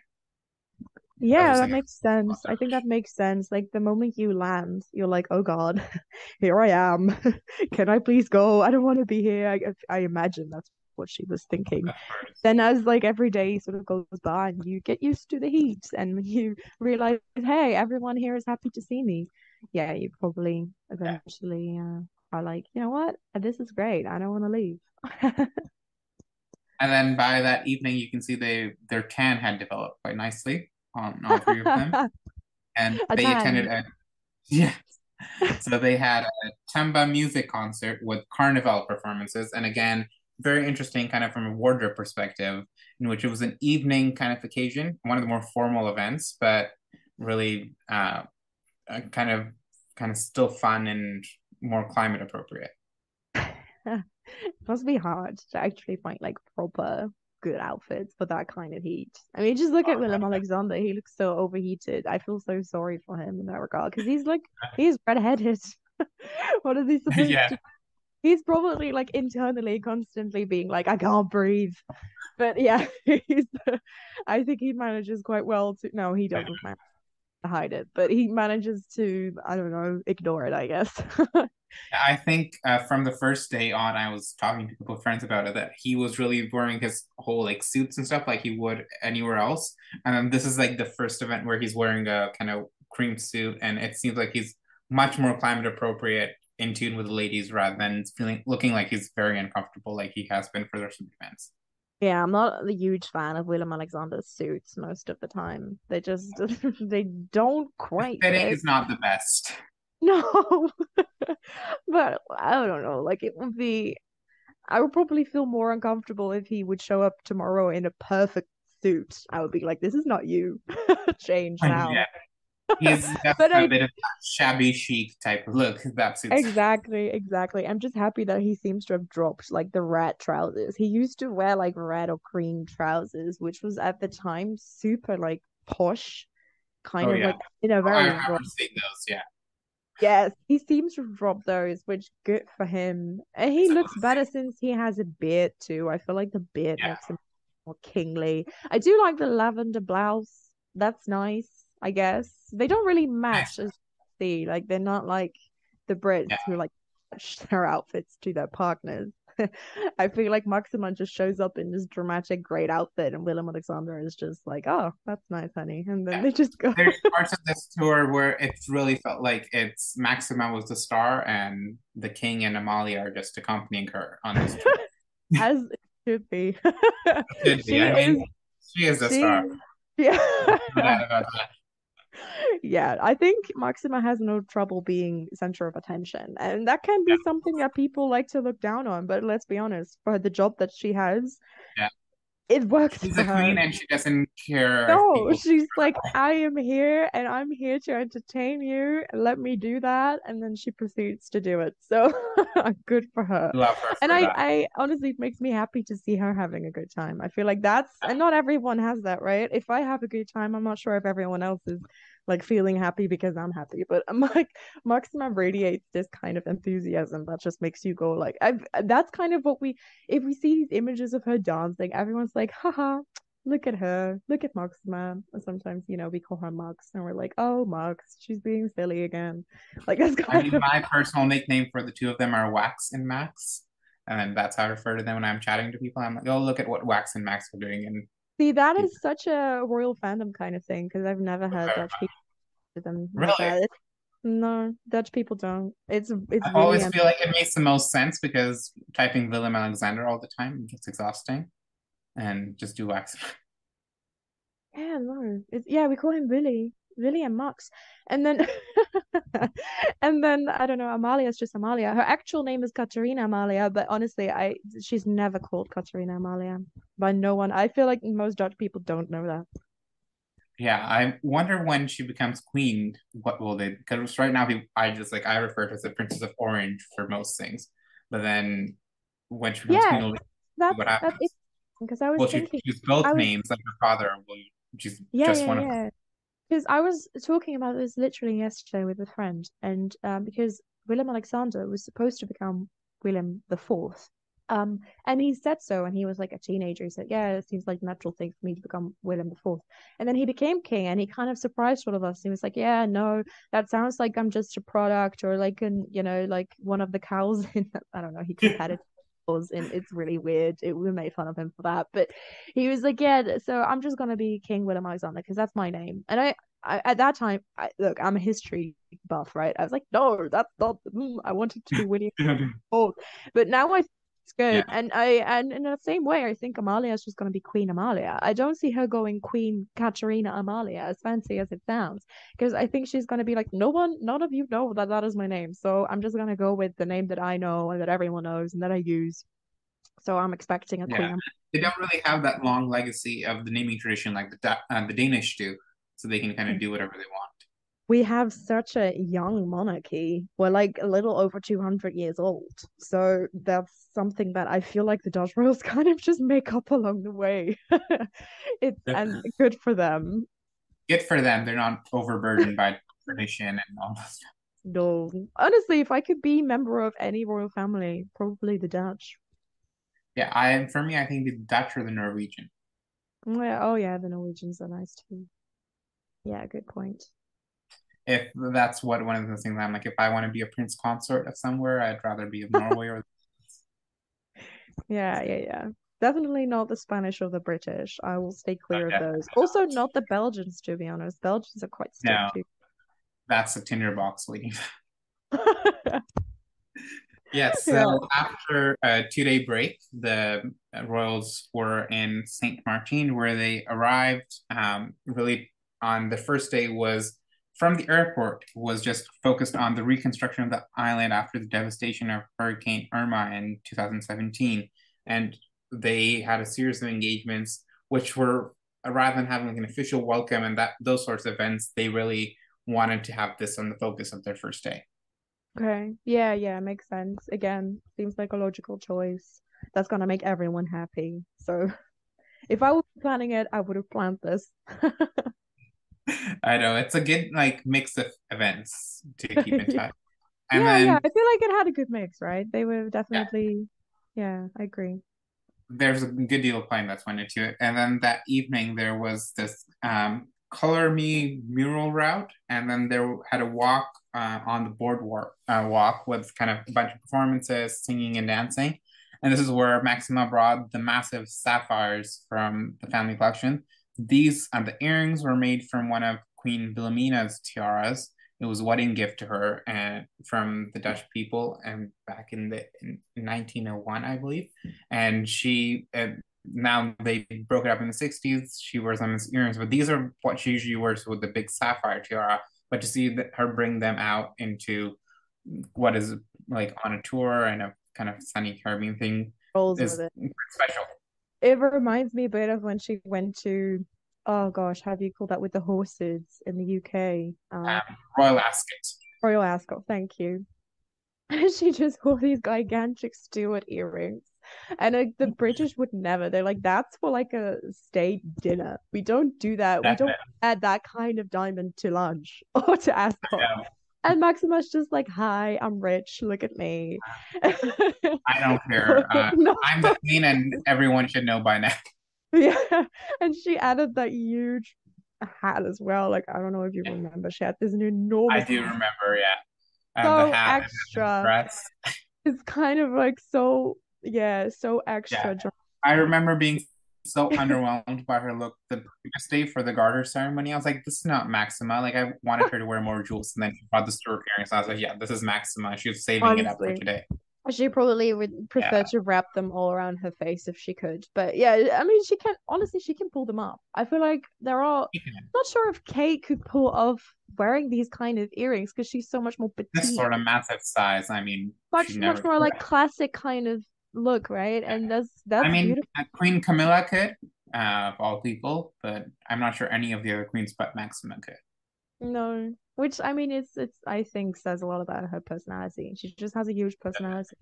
I was Yeah, just that like, makes sense. I think that makes sense. Like the moment you land, you're like, oh God, here I am. Can I please go? I don't want to be here. I imagine that's what she was thinking. of course. Then as like every day sort of goes by and you get used to the heat and you realize, hey, everyone here is happy to see me. Yeah, you probably Yeah. eventually are like, you know what? This is great. I don't want to leave. And then by that evening, you can see their tan had developed quite nicely on all three of them, and A they attended tan. a yeah. So they had a Tamba music concert with carnival performances, and again, very interesting, kind of from a wardrobe perspective, in which it was an evening kind of occasion, one of the more formal events, but really kind of still fun and more climate appropriate. It must be hard to actually find like proper good outfits for that kind of heat. I mean, just look at Willem Alexander. He looks so overheated. I feel so sorry for him in that regard because he's like he's redheaded. What is he supposed Yeah, to? He's probably like internally constantly being like, I can't breathe. But yeah, he's. I think he manages quite well to. No, he doesn't manage to hide it, but he manages to. I don't know, ignore it. I guess. I think from the first day on, I was talking to a couple of friends about it that he was really wearing his whole like suits and stuff like he would anywhere else. And then this is like the first event where he's wearing a kind of cream suit, and it seems like he's much more climate appropriate, in tune with the ladies, rather than feeling looking like he's very uncomfortable like he has been for their events. Yeah, I'm not a huge fan of Willem Alexander's suits most of the time. They just they don't The quite fitting fit. is not the best. No. But I don't know. Like it would be I would probably feel more uncomfortable if he would show up tomorrow in a perfect suit. I would be like, this is not you. Change now. Yeah, he's got But a I bit of that shabby chic type of look that suits. exactly. I'm just happy that he seems to have dropped like the red trousers. He used to wear like red or cream trousers, which was at the time super like posh, kind Oh of yeah, like in a I very remember seeing those. Yeah, yes, he seems to have dropped those, which good for him. And he looks better since he has a beard too. I feel like the beard yeah, makes him more kingly. I do like the lavender blouse. That's nice, I guess. They don't really match nice. as see, like they're not like the Brits Yeah. who like match their outfits to their partners. I feel like Maxima just shows up in this dramatic great outfit and Willem Alexander is just like, oh, that's nice, honey. And then Yeah. they just go. There's parts of this tour where it's really felt like it's Maxima was the star and the king and Amalia are just accompanying her on this tour. As it should be. Should be. She I is mean, she is the she star. yeah. No doubt about that. Yeah, I think Maxima has no trouble being center of attention. And that can be something that people like to look down on, but let's be honest, for the job that she has, Yeah. it works She's for a queen her. and she doesn't care if No, people. she's like, I am here and I'm here to entertain you. Let me do that. And then she proceeds to do it. So good for her. Love her And for that. I honestly, it makes me happy to see her having a good time. I feel like and not everyone has that, right? If I have a good time, I'm not sure if everyone else is like feeling happy because I'm happy. But I'm like, Maxima radiates this kind of enthusiasm that just makes you go like, that's kind of what if we see these images of her dancing, everyone's like, haha, look at her, look at Maxima. Sometimes, we call her Max and we're like, oh, Max, she's being silly again. Like that's I kind mean, of my personal nickname for the two of them are Wax and Max. And then that's how I refer to them when I'm chatting to people. I'm like, oh, look at what Wax and Max are doing. And see, that people, is such a royal fandom kind of thing because I've never heard Dutch people do them like really, that. No, Dutch people don't. It's I really always feel like it makes the most sense because typing Willem Alexander all the time gets exhausting. And just do Wax. yeah, no. Yeah, we call him Willy and Max. And then and then I don't know, Amalia is just Amalia. Her actual name is Katerina Amalia, but honestly, I she's never called Katerina Amalia by no one. I feel like most Dutch people don't know that. Yeah, I wonder when she becomes queen, what will they? Because right now, I just like I refer to her as the Princess of Orange for most things, but then when she becomes Yeah, queen, we'll see what that's it. happens. Because I was Will she thinking, choose both I was names like her father, or will she's yeah, just yeah, one of them? yeah. Because I was talking about this literally yesterday with a friend, and because Willem Alexander was supposed to become Willem the Fourth, and he said so, and he was like a teenager. He said, "Yeah, it seems like a natural thing for me to become Willem the Fourth." And then he became king, and he kind of surprised all of us. He was like, "Yeah, no, that sounds like I'm just a product, or like like one of the cows in I don't know." He compared it and it's really weird. We made fun of him for that, but he was like, "Yeah, so I'm just gonna be King Willem Alexander because that's my name." And I at that time, look, I'm a history buff, right? I was like, "No, that's not. I wanted to be William Fourth," but now I think it's Yeah, good. And in the same way, I think Amalia is just gonna be Queen Amalia. I don't see her going Queen Katerina Amalia, as fancy as it sounds, because I think she's gonna be like, none of you know that that is my name, so I'm just gonna go with the name that I know and that everyone knows and that I use. So I'm expecting a yeah. Queen. They don't really have that long legacy of the naming tradition like the Danish do, so they can kind of do whatever they want. We have such a young monarchy. We're like a little over 200 years old. So that's something that I feel like the Dutch royals kind of just make up along the way. It's Yeah. and good for them. Good for them. They're not overburdened by tradition and all that stuff. No, honestly, if I could be member of any royal family, probably the Dutch. Yeah, I for me, I think the Dutch or the Norwegian. Oh yeah, the Norwegians are nice too. Yeah, good point. If that's what one of the things I'm like, if I want to be a prince consort of somewhere, I'd rather be of Norway or Yeah, yeah, yeah. Definitely not the Spanish or the British. I will stay clear of those. definitely Also, not the Belgians, to be honest. Belgians are quite stiff no. too. That's a Tinder box waiting. Yes, Yeah. so after a 2 day break, the Royals were in Saint Martin, where they arrived. Really, on the first day was from the airport was just focused on the reconstruction of the island after the devastation of Hurricane Irma in 2017, and they had a series of engagements, which were rather than having like an official welcome and that those sorts of events, they really wanted to have this on the focus of their first day. Okay. Yeah, yeah, makes sense. Again, seems like a logical choice. That's gonna make everyone happy. So if I was planning it, I would have planned this. I know it's a good like mix of events to keep in Yeah. touch. And Yeah, yeah. then I feel like it had a good mix, right? They were yeah, definitely, yeah, I agree. there's a good deal of planning that's went into it. And then that evening there was this Color Me mural route, and then there had a walk on the boardwalk walk with kind of a bunch of performances, singing and dancing. And this is where Maxima brought the massive sapphires from the family collection. These the earrings were made from one of Queen Wilhelmina's tiaras. It was a wedding gift to her and from the Dutch people, and back in 1901, I believe. And she now they broke it up in the 60s. She wears them as earrings, but these are what she usually wears with the big sapphire tiara. But to see her bring them out into what is like on a tour and a kind of sunny Caribbean thing Rolls with is it. special. it reminds me a bit of when she went to, oh gosh, how do you call that with the horses in the UK? Royal Ascot. Royal Ascot, thank you. And she just wore these gigantic Stuart earrings. And like the British would never. They're like, that's for like a state dinner. We don't do that. We don't Definitely. add that kind of diamond to lunch or to Ascot. Yeah. And Maxima's just like, hi, I'm rich. Look at me. I don't care. No, I'm the queen, and everyone should know by now. yeah. And she added that huge hat as well. Like, I don't know if you remember, she had this I enormous do hat. remember, yeah. And the So hat and the extra. dress. It's kind of like so, yeah, so Yeah. extra. I remember being so underwhelmed by her look the previous day for the garter ceremony. I was like, this is not Maxima. Like, I wanted her to wear more jewels, and then she brought the Stuart earrings. I was like, yeah, this is Maxima. She was saving it up for Honestly, today. she probably would prefer Yeah. to wrap them all around her face if she could. But yeah, I mean, she can honestly, she can pull them up. I feel like there are. Not sure if Kate could pull off wearing these kind of earrings because she's so much more This petite, sort of massive size, I mean, she much never more could. like classic kind of look, right? And I that's mean, beautiful. Queen Camilla could, of all people, but I'm not sure any of the other queens but Maxima could. No, which I mean, it's I think says a lot about her personality. She just has a huge personality.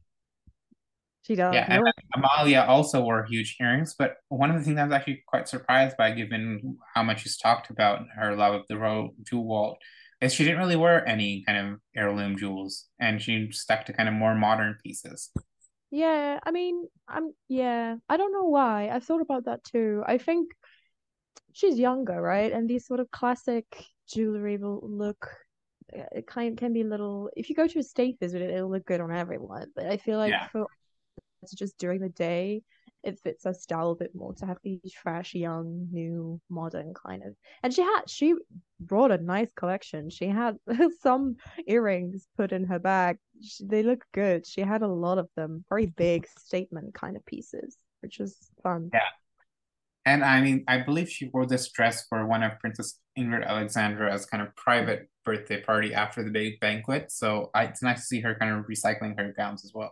She does. Yeah, and No, Amalia also wore huge earrings, but one of the things I was actually quite surprised by, given how much she's talked about her love of the royal jewel vault, is she didn't really wear any kind of heirloom jewels, and she stuck to kind of more modern pieces. yeah. I mean, yeah. I don't know why. I thought about that too. I think she's younger, right? And these sort of classic jewelry will look it kind can be a little if you go to a state visit it'll look good on everyone. But I feel like Yeah, for just during the day, it fits her style a bit more to have these fresh, young, new, modern kind of. And she brought a nice collection. She had some earrings put in her bag. They look good. She had a lot of them, very big statement kind of pieces, which was fun. yeah. And I mean, I believe she wore this dress for one of Princess Ingrid Alexandra's kind of private birthday party after the big banquet. So it's nice to see her kind of recycling her gowns as well.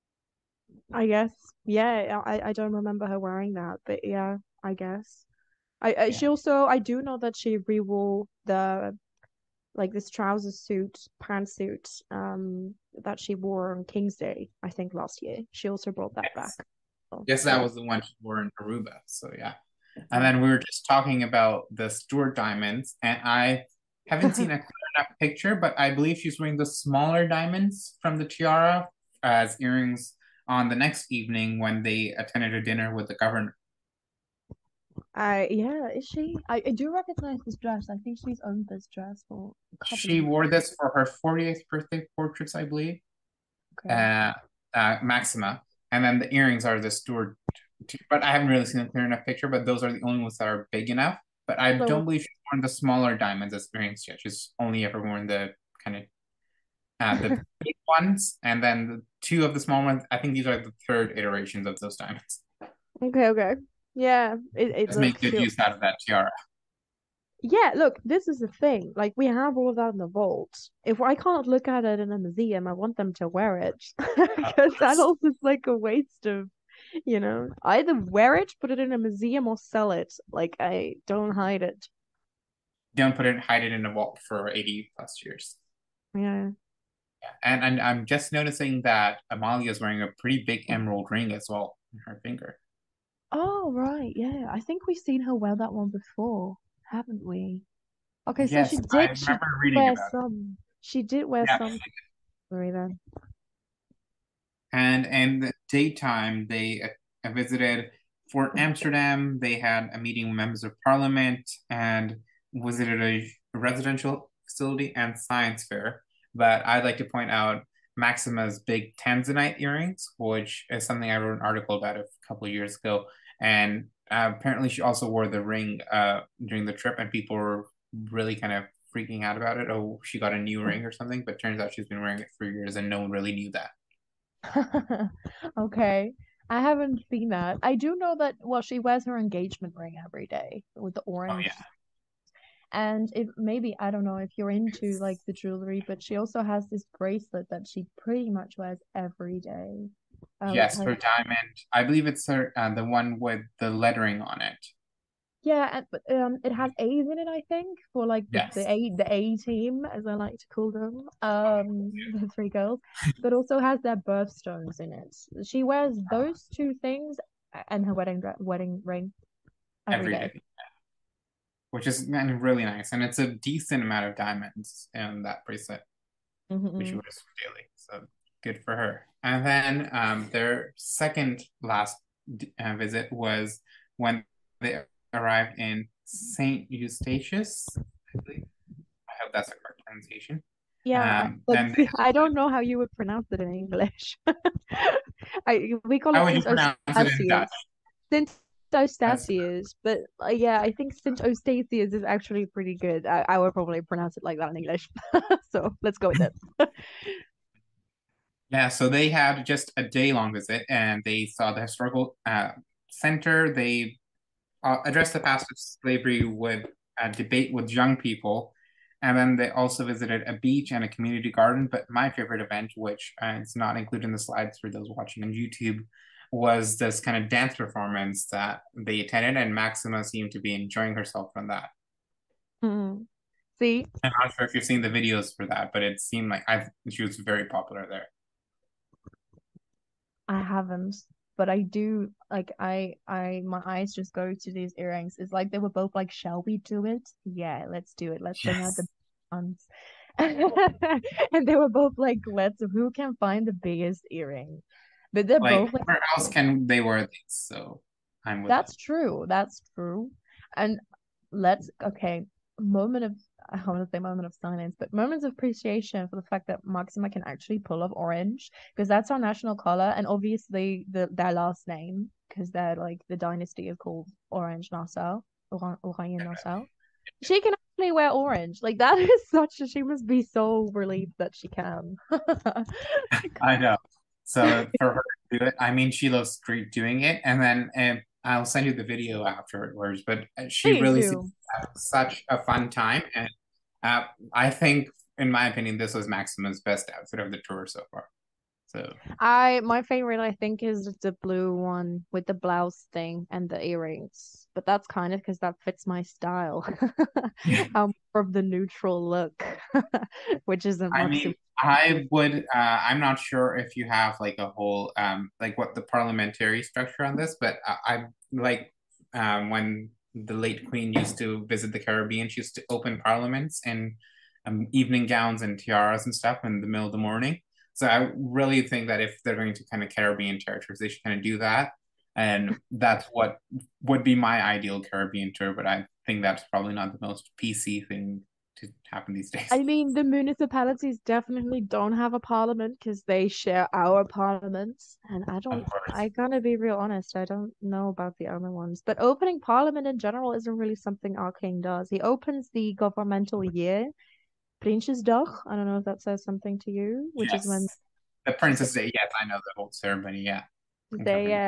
I guess. Yeah, I don't remember her wearing that, but yeah, I guess. I Yeah. she also I do know that she rewore the like this trouser suit, pantsuit, that she wore on King's Day, I think last year. She also brought that back. Yes. So, Yes, that yeah. was the one she wore in Aruba. So yeah. And Yeah. then we were just talking about the Stuart diamonds, and I haven't seen a clear enough picture, but I believe she's wearing the smaller diamonds from the tiara as earrings on the next evening when they attended a dinner with the governor. I yeah, is she? I do recognize this dress. I think she's owned this dress for a couple of She years. wore this for her 40th birthday portraits, I believe, Okay. uh, Maxima. And then the earrings are the Stuart, but I haven't really seen a clear enough picture, but those are the only ones that are big enough. But I So don't believe she's worn the smaller diamonds as earrings yet. She's only ever worn the kind of the big ones, and then the two of the small ones. I think these are the third iterations of those diamonds. okay, okay. Yeah, it Let's make looks good she'll use out of that tiara. yeah, look, this is the thing. Like we have all of that in the vault. If I can't look at it in a museum, I want them to wear it. Of Because that course. also is like a waste of, either wear it, put it in a museum, or sell it. Like I don't hide it. Don't hide it in a vault for 80 plus years. Yeah. And I'm just noticing that Amalia is wearing a pretty big emerald ring as well in her finger. Oh, right. Yeah. I think we've seen her wear that one before, haven't we? Okay, so Yes, I she remember reading wear about it. some. She did wear Yeah. some jewelry then. And in the daytime, they visited Fort Amsterdam. They had a meeting with members of parliament and visited a residential facility and science fair. But I'd like to point out Maxima's big tanzanite earrings, which is something I wrote an article about a couple of years ago. And apparently, she also wore the ring during the trip, and people were really kind of freaking out about it. Oh, she got a new ring or something. But turns out she's been wearing it for years, and no one really knew that. Okay. I haven't seen that. I do know that, well, she wears her engagement ring every day with the Oh orange. yeah. And if maybe, I don't know if you're into like the jewelry, but she also has this bracelet that she pretty much wears every day. Yes, How, her diamond. I believe it's her the one with the lettering on it. yeah, but it has A's in it, I think, for like Yes. the A team, as I like to call them, the three girls, but also has their birthstones in it. She wears those two things and her wedding ring every Every day. day, which is really nice, and it's a decent amount of diamonds in that bracelet, which she Mm-hmm. wears daily. So good for her. And then their second last visit was when they arrived in Saint Eustatius. I believe. I hope that's the correct pronunciation. Yeah, And I don't know how you would pronounce it in English. We call how it would you Saint pronounce it in Dutch? Eustatius. Saint That's Eustatius, but yeah, I think Saint Eustatius is actually pretty good. I would probably pronounce it like that in English. So let's go with it. Yeah, so they had just a day long visit and they saw the historical center. They addressed the past of slavery with a debate with young people. And then they also visited a beach and a community garden. But my favorite event, which is not included in the slides for those watching on YouTube, was this kind of dance performance that they attended. And Maxima seemed to be enjoying herself from that. Hmm. See, I'm not sure if you've seen the videos for that, but it seemed like she was very popular there. I haven't, but I do like my eyes just go to these earrings. It's like they were both like, shall we do it? Yeah, let's do it. Let's bring out the Yes. ones. And they were both like, let's who can find the biggest earring? But they're Like, both like, where else can they wear these? So I'm with it. that's true. That's true. And let's okay, moment of I want to say moment of silence, but moments of appreciation for the fact that Maxima can actually pull off orange because that's our national color, and obviously their last name because they're like the dynasty is called Orange Nassau, Oranje Nassau. She can actually wear orange. Like that is such a she must be so relieved that she can. I know. So for her to do it, I mean, she loves great doing it. And then I'll send you the video afterwards. But she Please really seems do. to have such a fun time. And I think, in my opinion, this was Maxima's best outfit of the tour so far. So I my favorite I think is the blue one with the blouse thing and the earrings. But that's kind of because that fits my style. yeah. I'm more of the neutral look, which isn't I Maxim. mean, I would. I'm not sure if you have like a whole like what the parliamentary structure on this, but I like when the late Queen used to visit the Caribbean. She used to open parliaments in evening gowns and tiaras and stuff in the middle of the morning. So I really think that if they're going to kind of Caribbean territories, they should kind of do that, and that's what would be my ideal Caribbean tour. But I think that's probably not the most PC thing to happen these days. I mean, the municipalities definitely don't have a parliament because they share our parliaments. And Of course. I gotta be real honest, I don't know about the other ones. But opening parliament in general isn't really something our king does. He opens the governmental year, Prinsjesdag. I don't know if that says something to you, which is when Yes. The Princess Day. Yes, I know the whole ceremony. Yeah. I'm they familiar.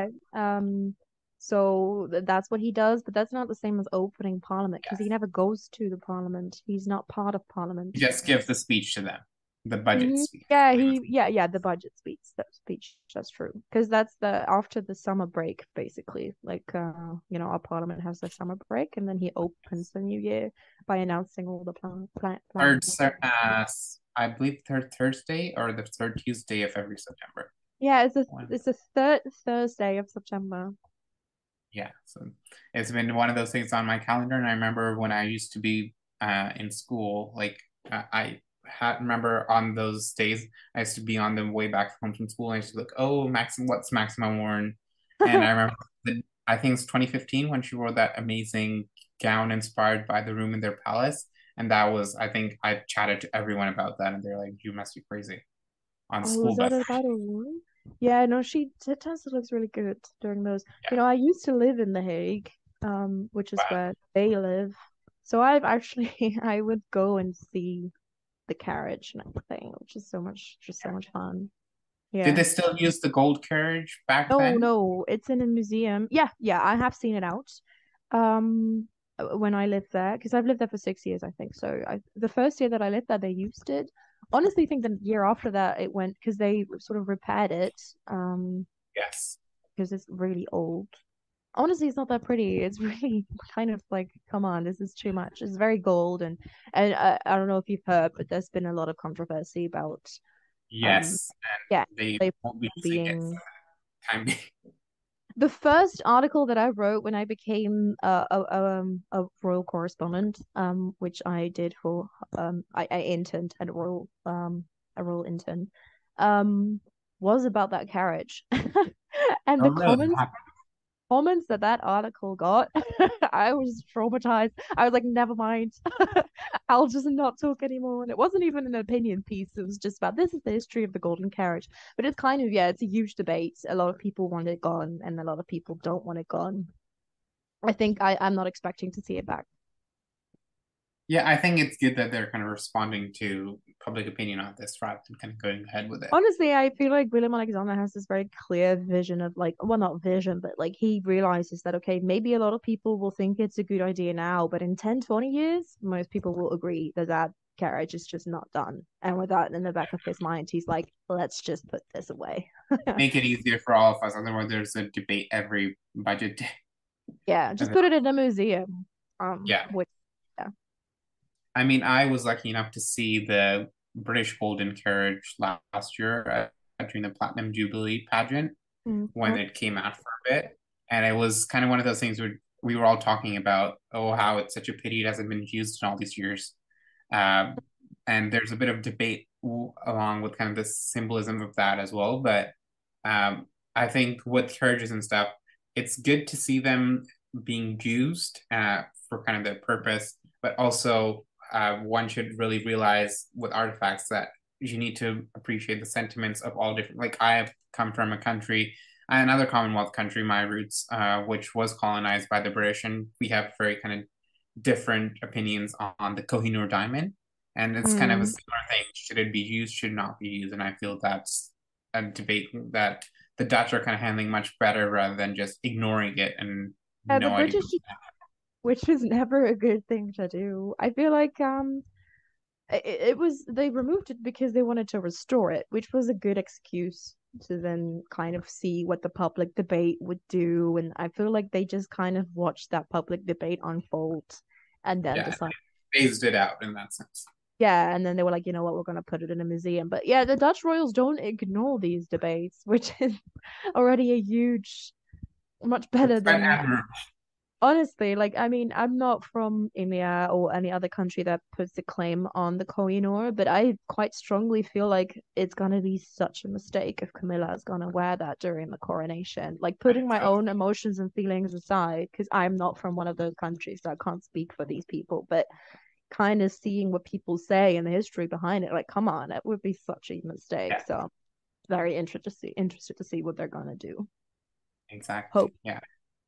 so that's what he does, but that's not the same as opening parliament because he Yes. never goes to the parliament. He's not part of He parliament. just gives the speech to them, the budget speech. Yeah, yeah, the budget speech. That speech, that's true. Because that's the after the summer break, basically. Like our parliament has their summer break, and then he opens the new year by announcing all the Third, plans. I believe third Thursday or the third Tuesday of every September. Yeah, One. it's the third Thursday of September. Yeah. So it's been one of those things on my calendar. And I remember when I used to be in school, like I remember on those days, I used to be on the way back home from school. And I used to look, oh, what's Maxima worn? And I remember, I think it's 2015 when she wore that amazing gown inspired by the room in their palace. And that was, I think I chatted to everyone about that. And they're like, you must be crazy on Oh, school is that bus. a battle one? Yeah, no, she tends to looks really good during those. Yeah. I used to live in The Hague, which is Wow. where they live. So I've actually I would go and see the carriage and everything, which is just so much fun. Did Yeah. they still use the gold carriage back No, then? no, it's in a museum. Yeah, yeah, I have seen it out. When I lived there, because I've lived there for 6 years, I think. So the first year that I lived there, they used it. Honestly, I think the year after that it went because they sort of repaired it. Yes. because it's really old. Honestly, it's not that pretty. It's really kind of like, come on, this is too much. It's very gold, and I don't know if you've heard, but there's been a lot of controversy about um Yes. yeah, And they they won't be using it being for the time being. the first article that I wrote when I became a royal correspondent, which I did for I interned at a royal intern, um, was about that carriage, and Oh, the really? comments that that article got, I was traumatized. I was like, never mind. I'll just not talk anymore. And it wasn't even an opinion piece. It was just about this is the history of the golden carriage. But it's kind of, yeah, it's a huge debate. A lot of people want it gone, and a lot of people don't want it gone. I think I'm not expecting to see it back. Yeah, I think it's good that they're kind of responding to public opinion on this rather than kind of going ahead with it. Honestly, I feel like William Alexander has this very clear vision of like, well, not vision, but like he realizes that, okay, maybe a lot of people will think it's a good idea now, but in 10, 20 years, most people will agree that that carriage is just not done. And with that in the back of his mind, he's like, let's just put this away. Make it easier for all of us. Otherwise, there's a debate every budget day. Yeah, just put it in a museum. Yeah. Which, yeah. I mean, I was lucky enough to see the British Golden Carriage last year during the Platinum Jubilee pageant when Mhm. it came out for a bit. And it was kind of one of those things where we were all talking about, oh, how it's such a pity it hasn't been used in all these years. Um, and there's a bit of debate along with kind of the symbolism of that as well. But I think with carriages and stuff, it's good to see them being used for kind of their purpose, but also one should really realize with artifacts that you need to appreciate the sentiments of all different. Like I have come from a country, another Commonwealth country, my roots, which was colonized by the British, and we have very kind of different opinions on the Kohinoor diamond. And it's kind of a Mm. similar thing. Should it be used? Should not be used? And I feel that's a debate that the Dutch are kind of handling much better rather than just ignoring it and The no idea. British, which is never a good thing to do. I feel like it was they removed it because they wanted to restore it, which was a good excuse to then kind of see what the public debate would do. And I feel like they just kind of watched that public debate unfold and then Yeah, decided, phased it out in that sense. yeah, and then they were like, you know what, we're gonna put it in a museum. But yeah, the Dutch royals don't ignore these debates, which is already a huge, much better It's quite than admirable. honestly, like, I mean, I'm not from India or any other country that puts a claim on the Kohinoor, but I quite strongly feel like it's gonna be such a mistake if Camilla is gonna wear that during the coronation. Like, putting my So, own emotions and feelings aside, because I'm not from one of those countries, so I can't speak for these people, but kind of seeing what people say and the history behind it, like, come on, it would be such a mistake. yeah, So, very interested to see what they're gonna do. exactly. Hope. Yeah.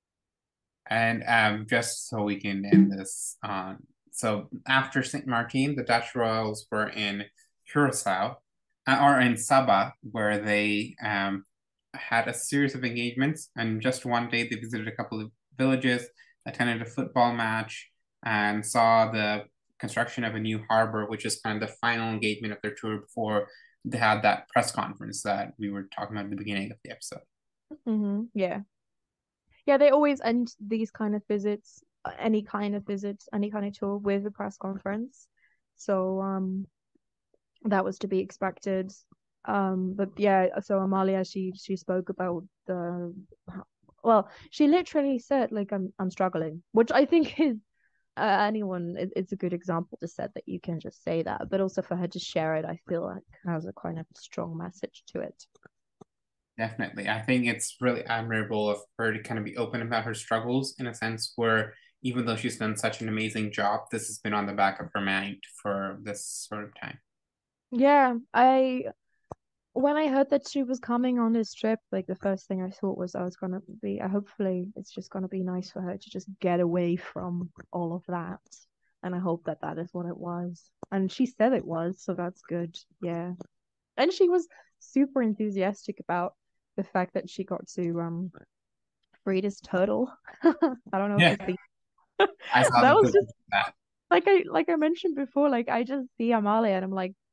And just so we can end this on, so after St. Martin, the Dutch royals were in Curacao or in Sabah, where they had a series of engagements. And just one day, they visited a couple of villages, attended a football match, and saw the construction of a new harbor, which is kind of the final engagement of their tour before they had that press conference that we were talking about at the beginning of the episode. Yeah. Yeah, they always end these kind of visits, any kind of visits, any kind of tour with a press conference. So that was to be expected. But yeah, so Amalia she spoke about the well, she literally said like I'm struggling, which I think is anyone it's a good example to set that you can just say that, but also for her to share it, I feel like has a kind of strong message to it. Definitely. I think it's really admirable of her to kind of be open about her struggles in a sense where even though she's done such an amazing job, this has been on the back of her mind for this sort of time. Yeah, I when I heard that she was coming on this trip, like the first thing I thought was I was gonna be, hopefully it's just gonna be nice for her to just get away from all of that. And I hope that that is what it was. And she said it was, so that's good. Yeah. And she was super enthusiastic about the fact that she got to free this turtle. I don't know if Yeah, you see. I saw That the was footage just of that. like I mentioned before, like I just see Amalia and I'm like,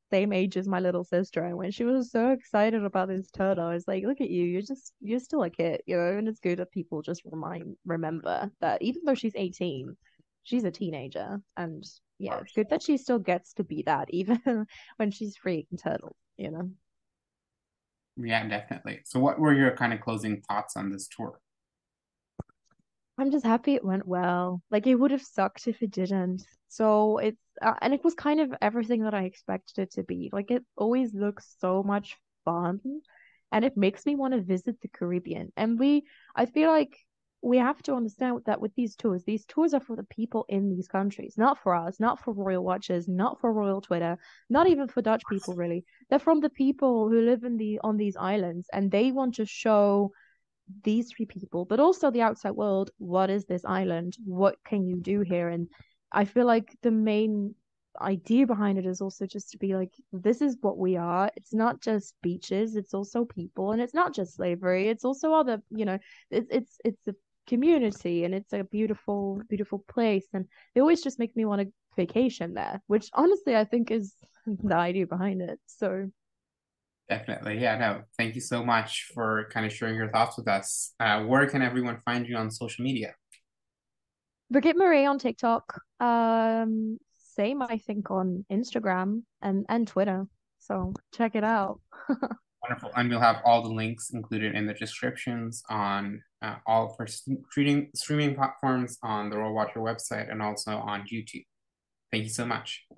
same age as my little sister. And when she was so excited about this turtle, I was like, look at you, you're still a kid, you know, and it's good that people just remember that even though she's 18, she's a teenager. And yeah, it's good that she still gets to be that even when she's freaking turtle, you know. Yeah, definitely. So what were your kind of closing thoughts on this tour? I'm just happy it went well. Like it would have sucked if it didn't. So it's and it was kind of everything that I expected it to be. Like it always looks so much fun, and it makes me want to visit the Caribbean. And I feel like we have to understand that with these tours are for the people in these countries, not for us, not for royal watchers, not for royal Twitter, not even for Dutch people really. They're from the people who live in the on these islands, and they want to show these three people, but also the outside world. What is this island? What can you do here? And I feel like the main idea behind it is also just to be like, this is what we are. It's not just beaches, it's also people, and it's not just slavery, it's also other, you know, it's a community and it's a beautiful, beautiful place. And they always just make me want to vacation there, which honestly I think is the idea behind it. So Definitely. Yeah, no, thank you so much for kind of sharing your thoughts with us. Where can everyone find you on social media? Brigitte Marie on TikTok. Same I think on Instagram and Twitter. So check it out. Wonderful. And we'll have all the links included in the descriptions on all of our streaming platforms, on the Royal Watcher website, and also on YouTube. Thank you so much.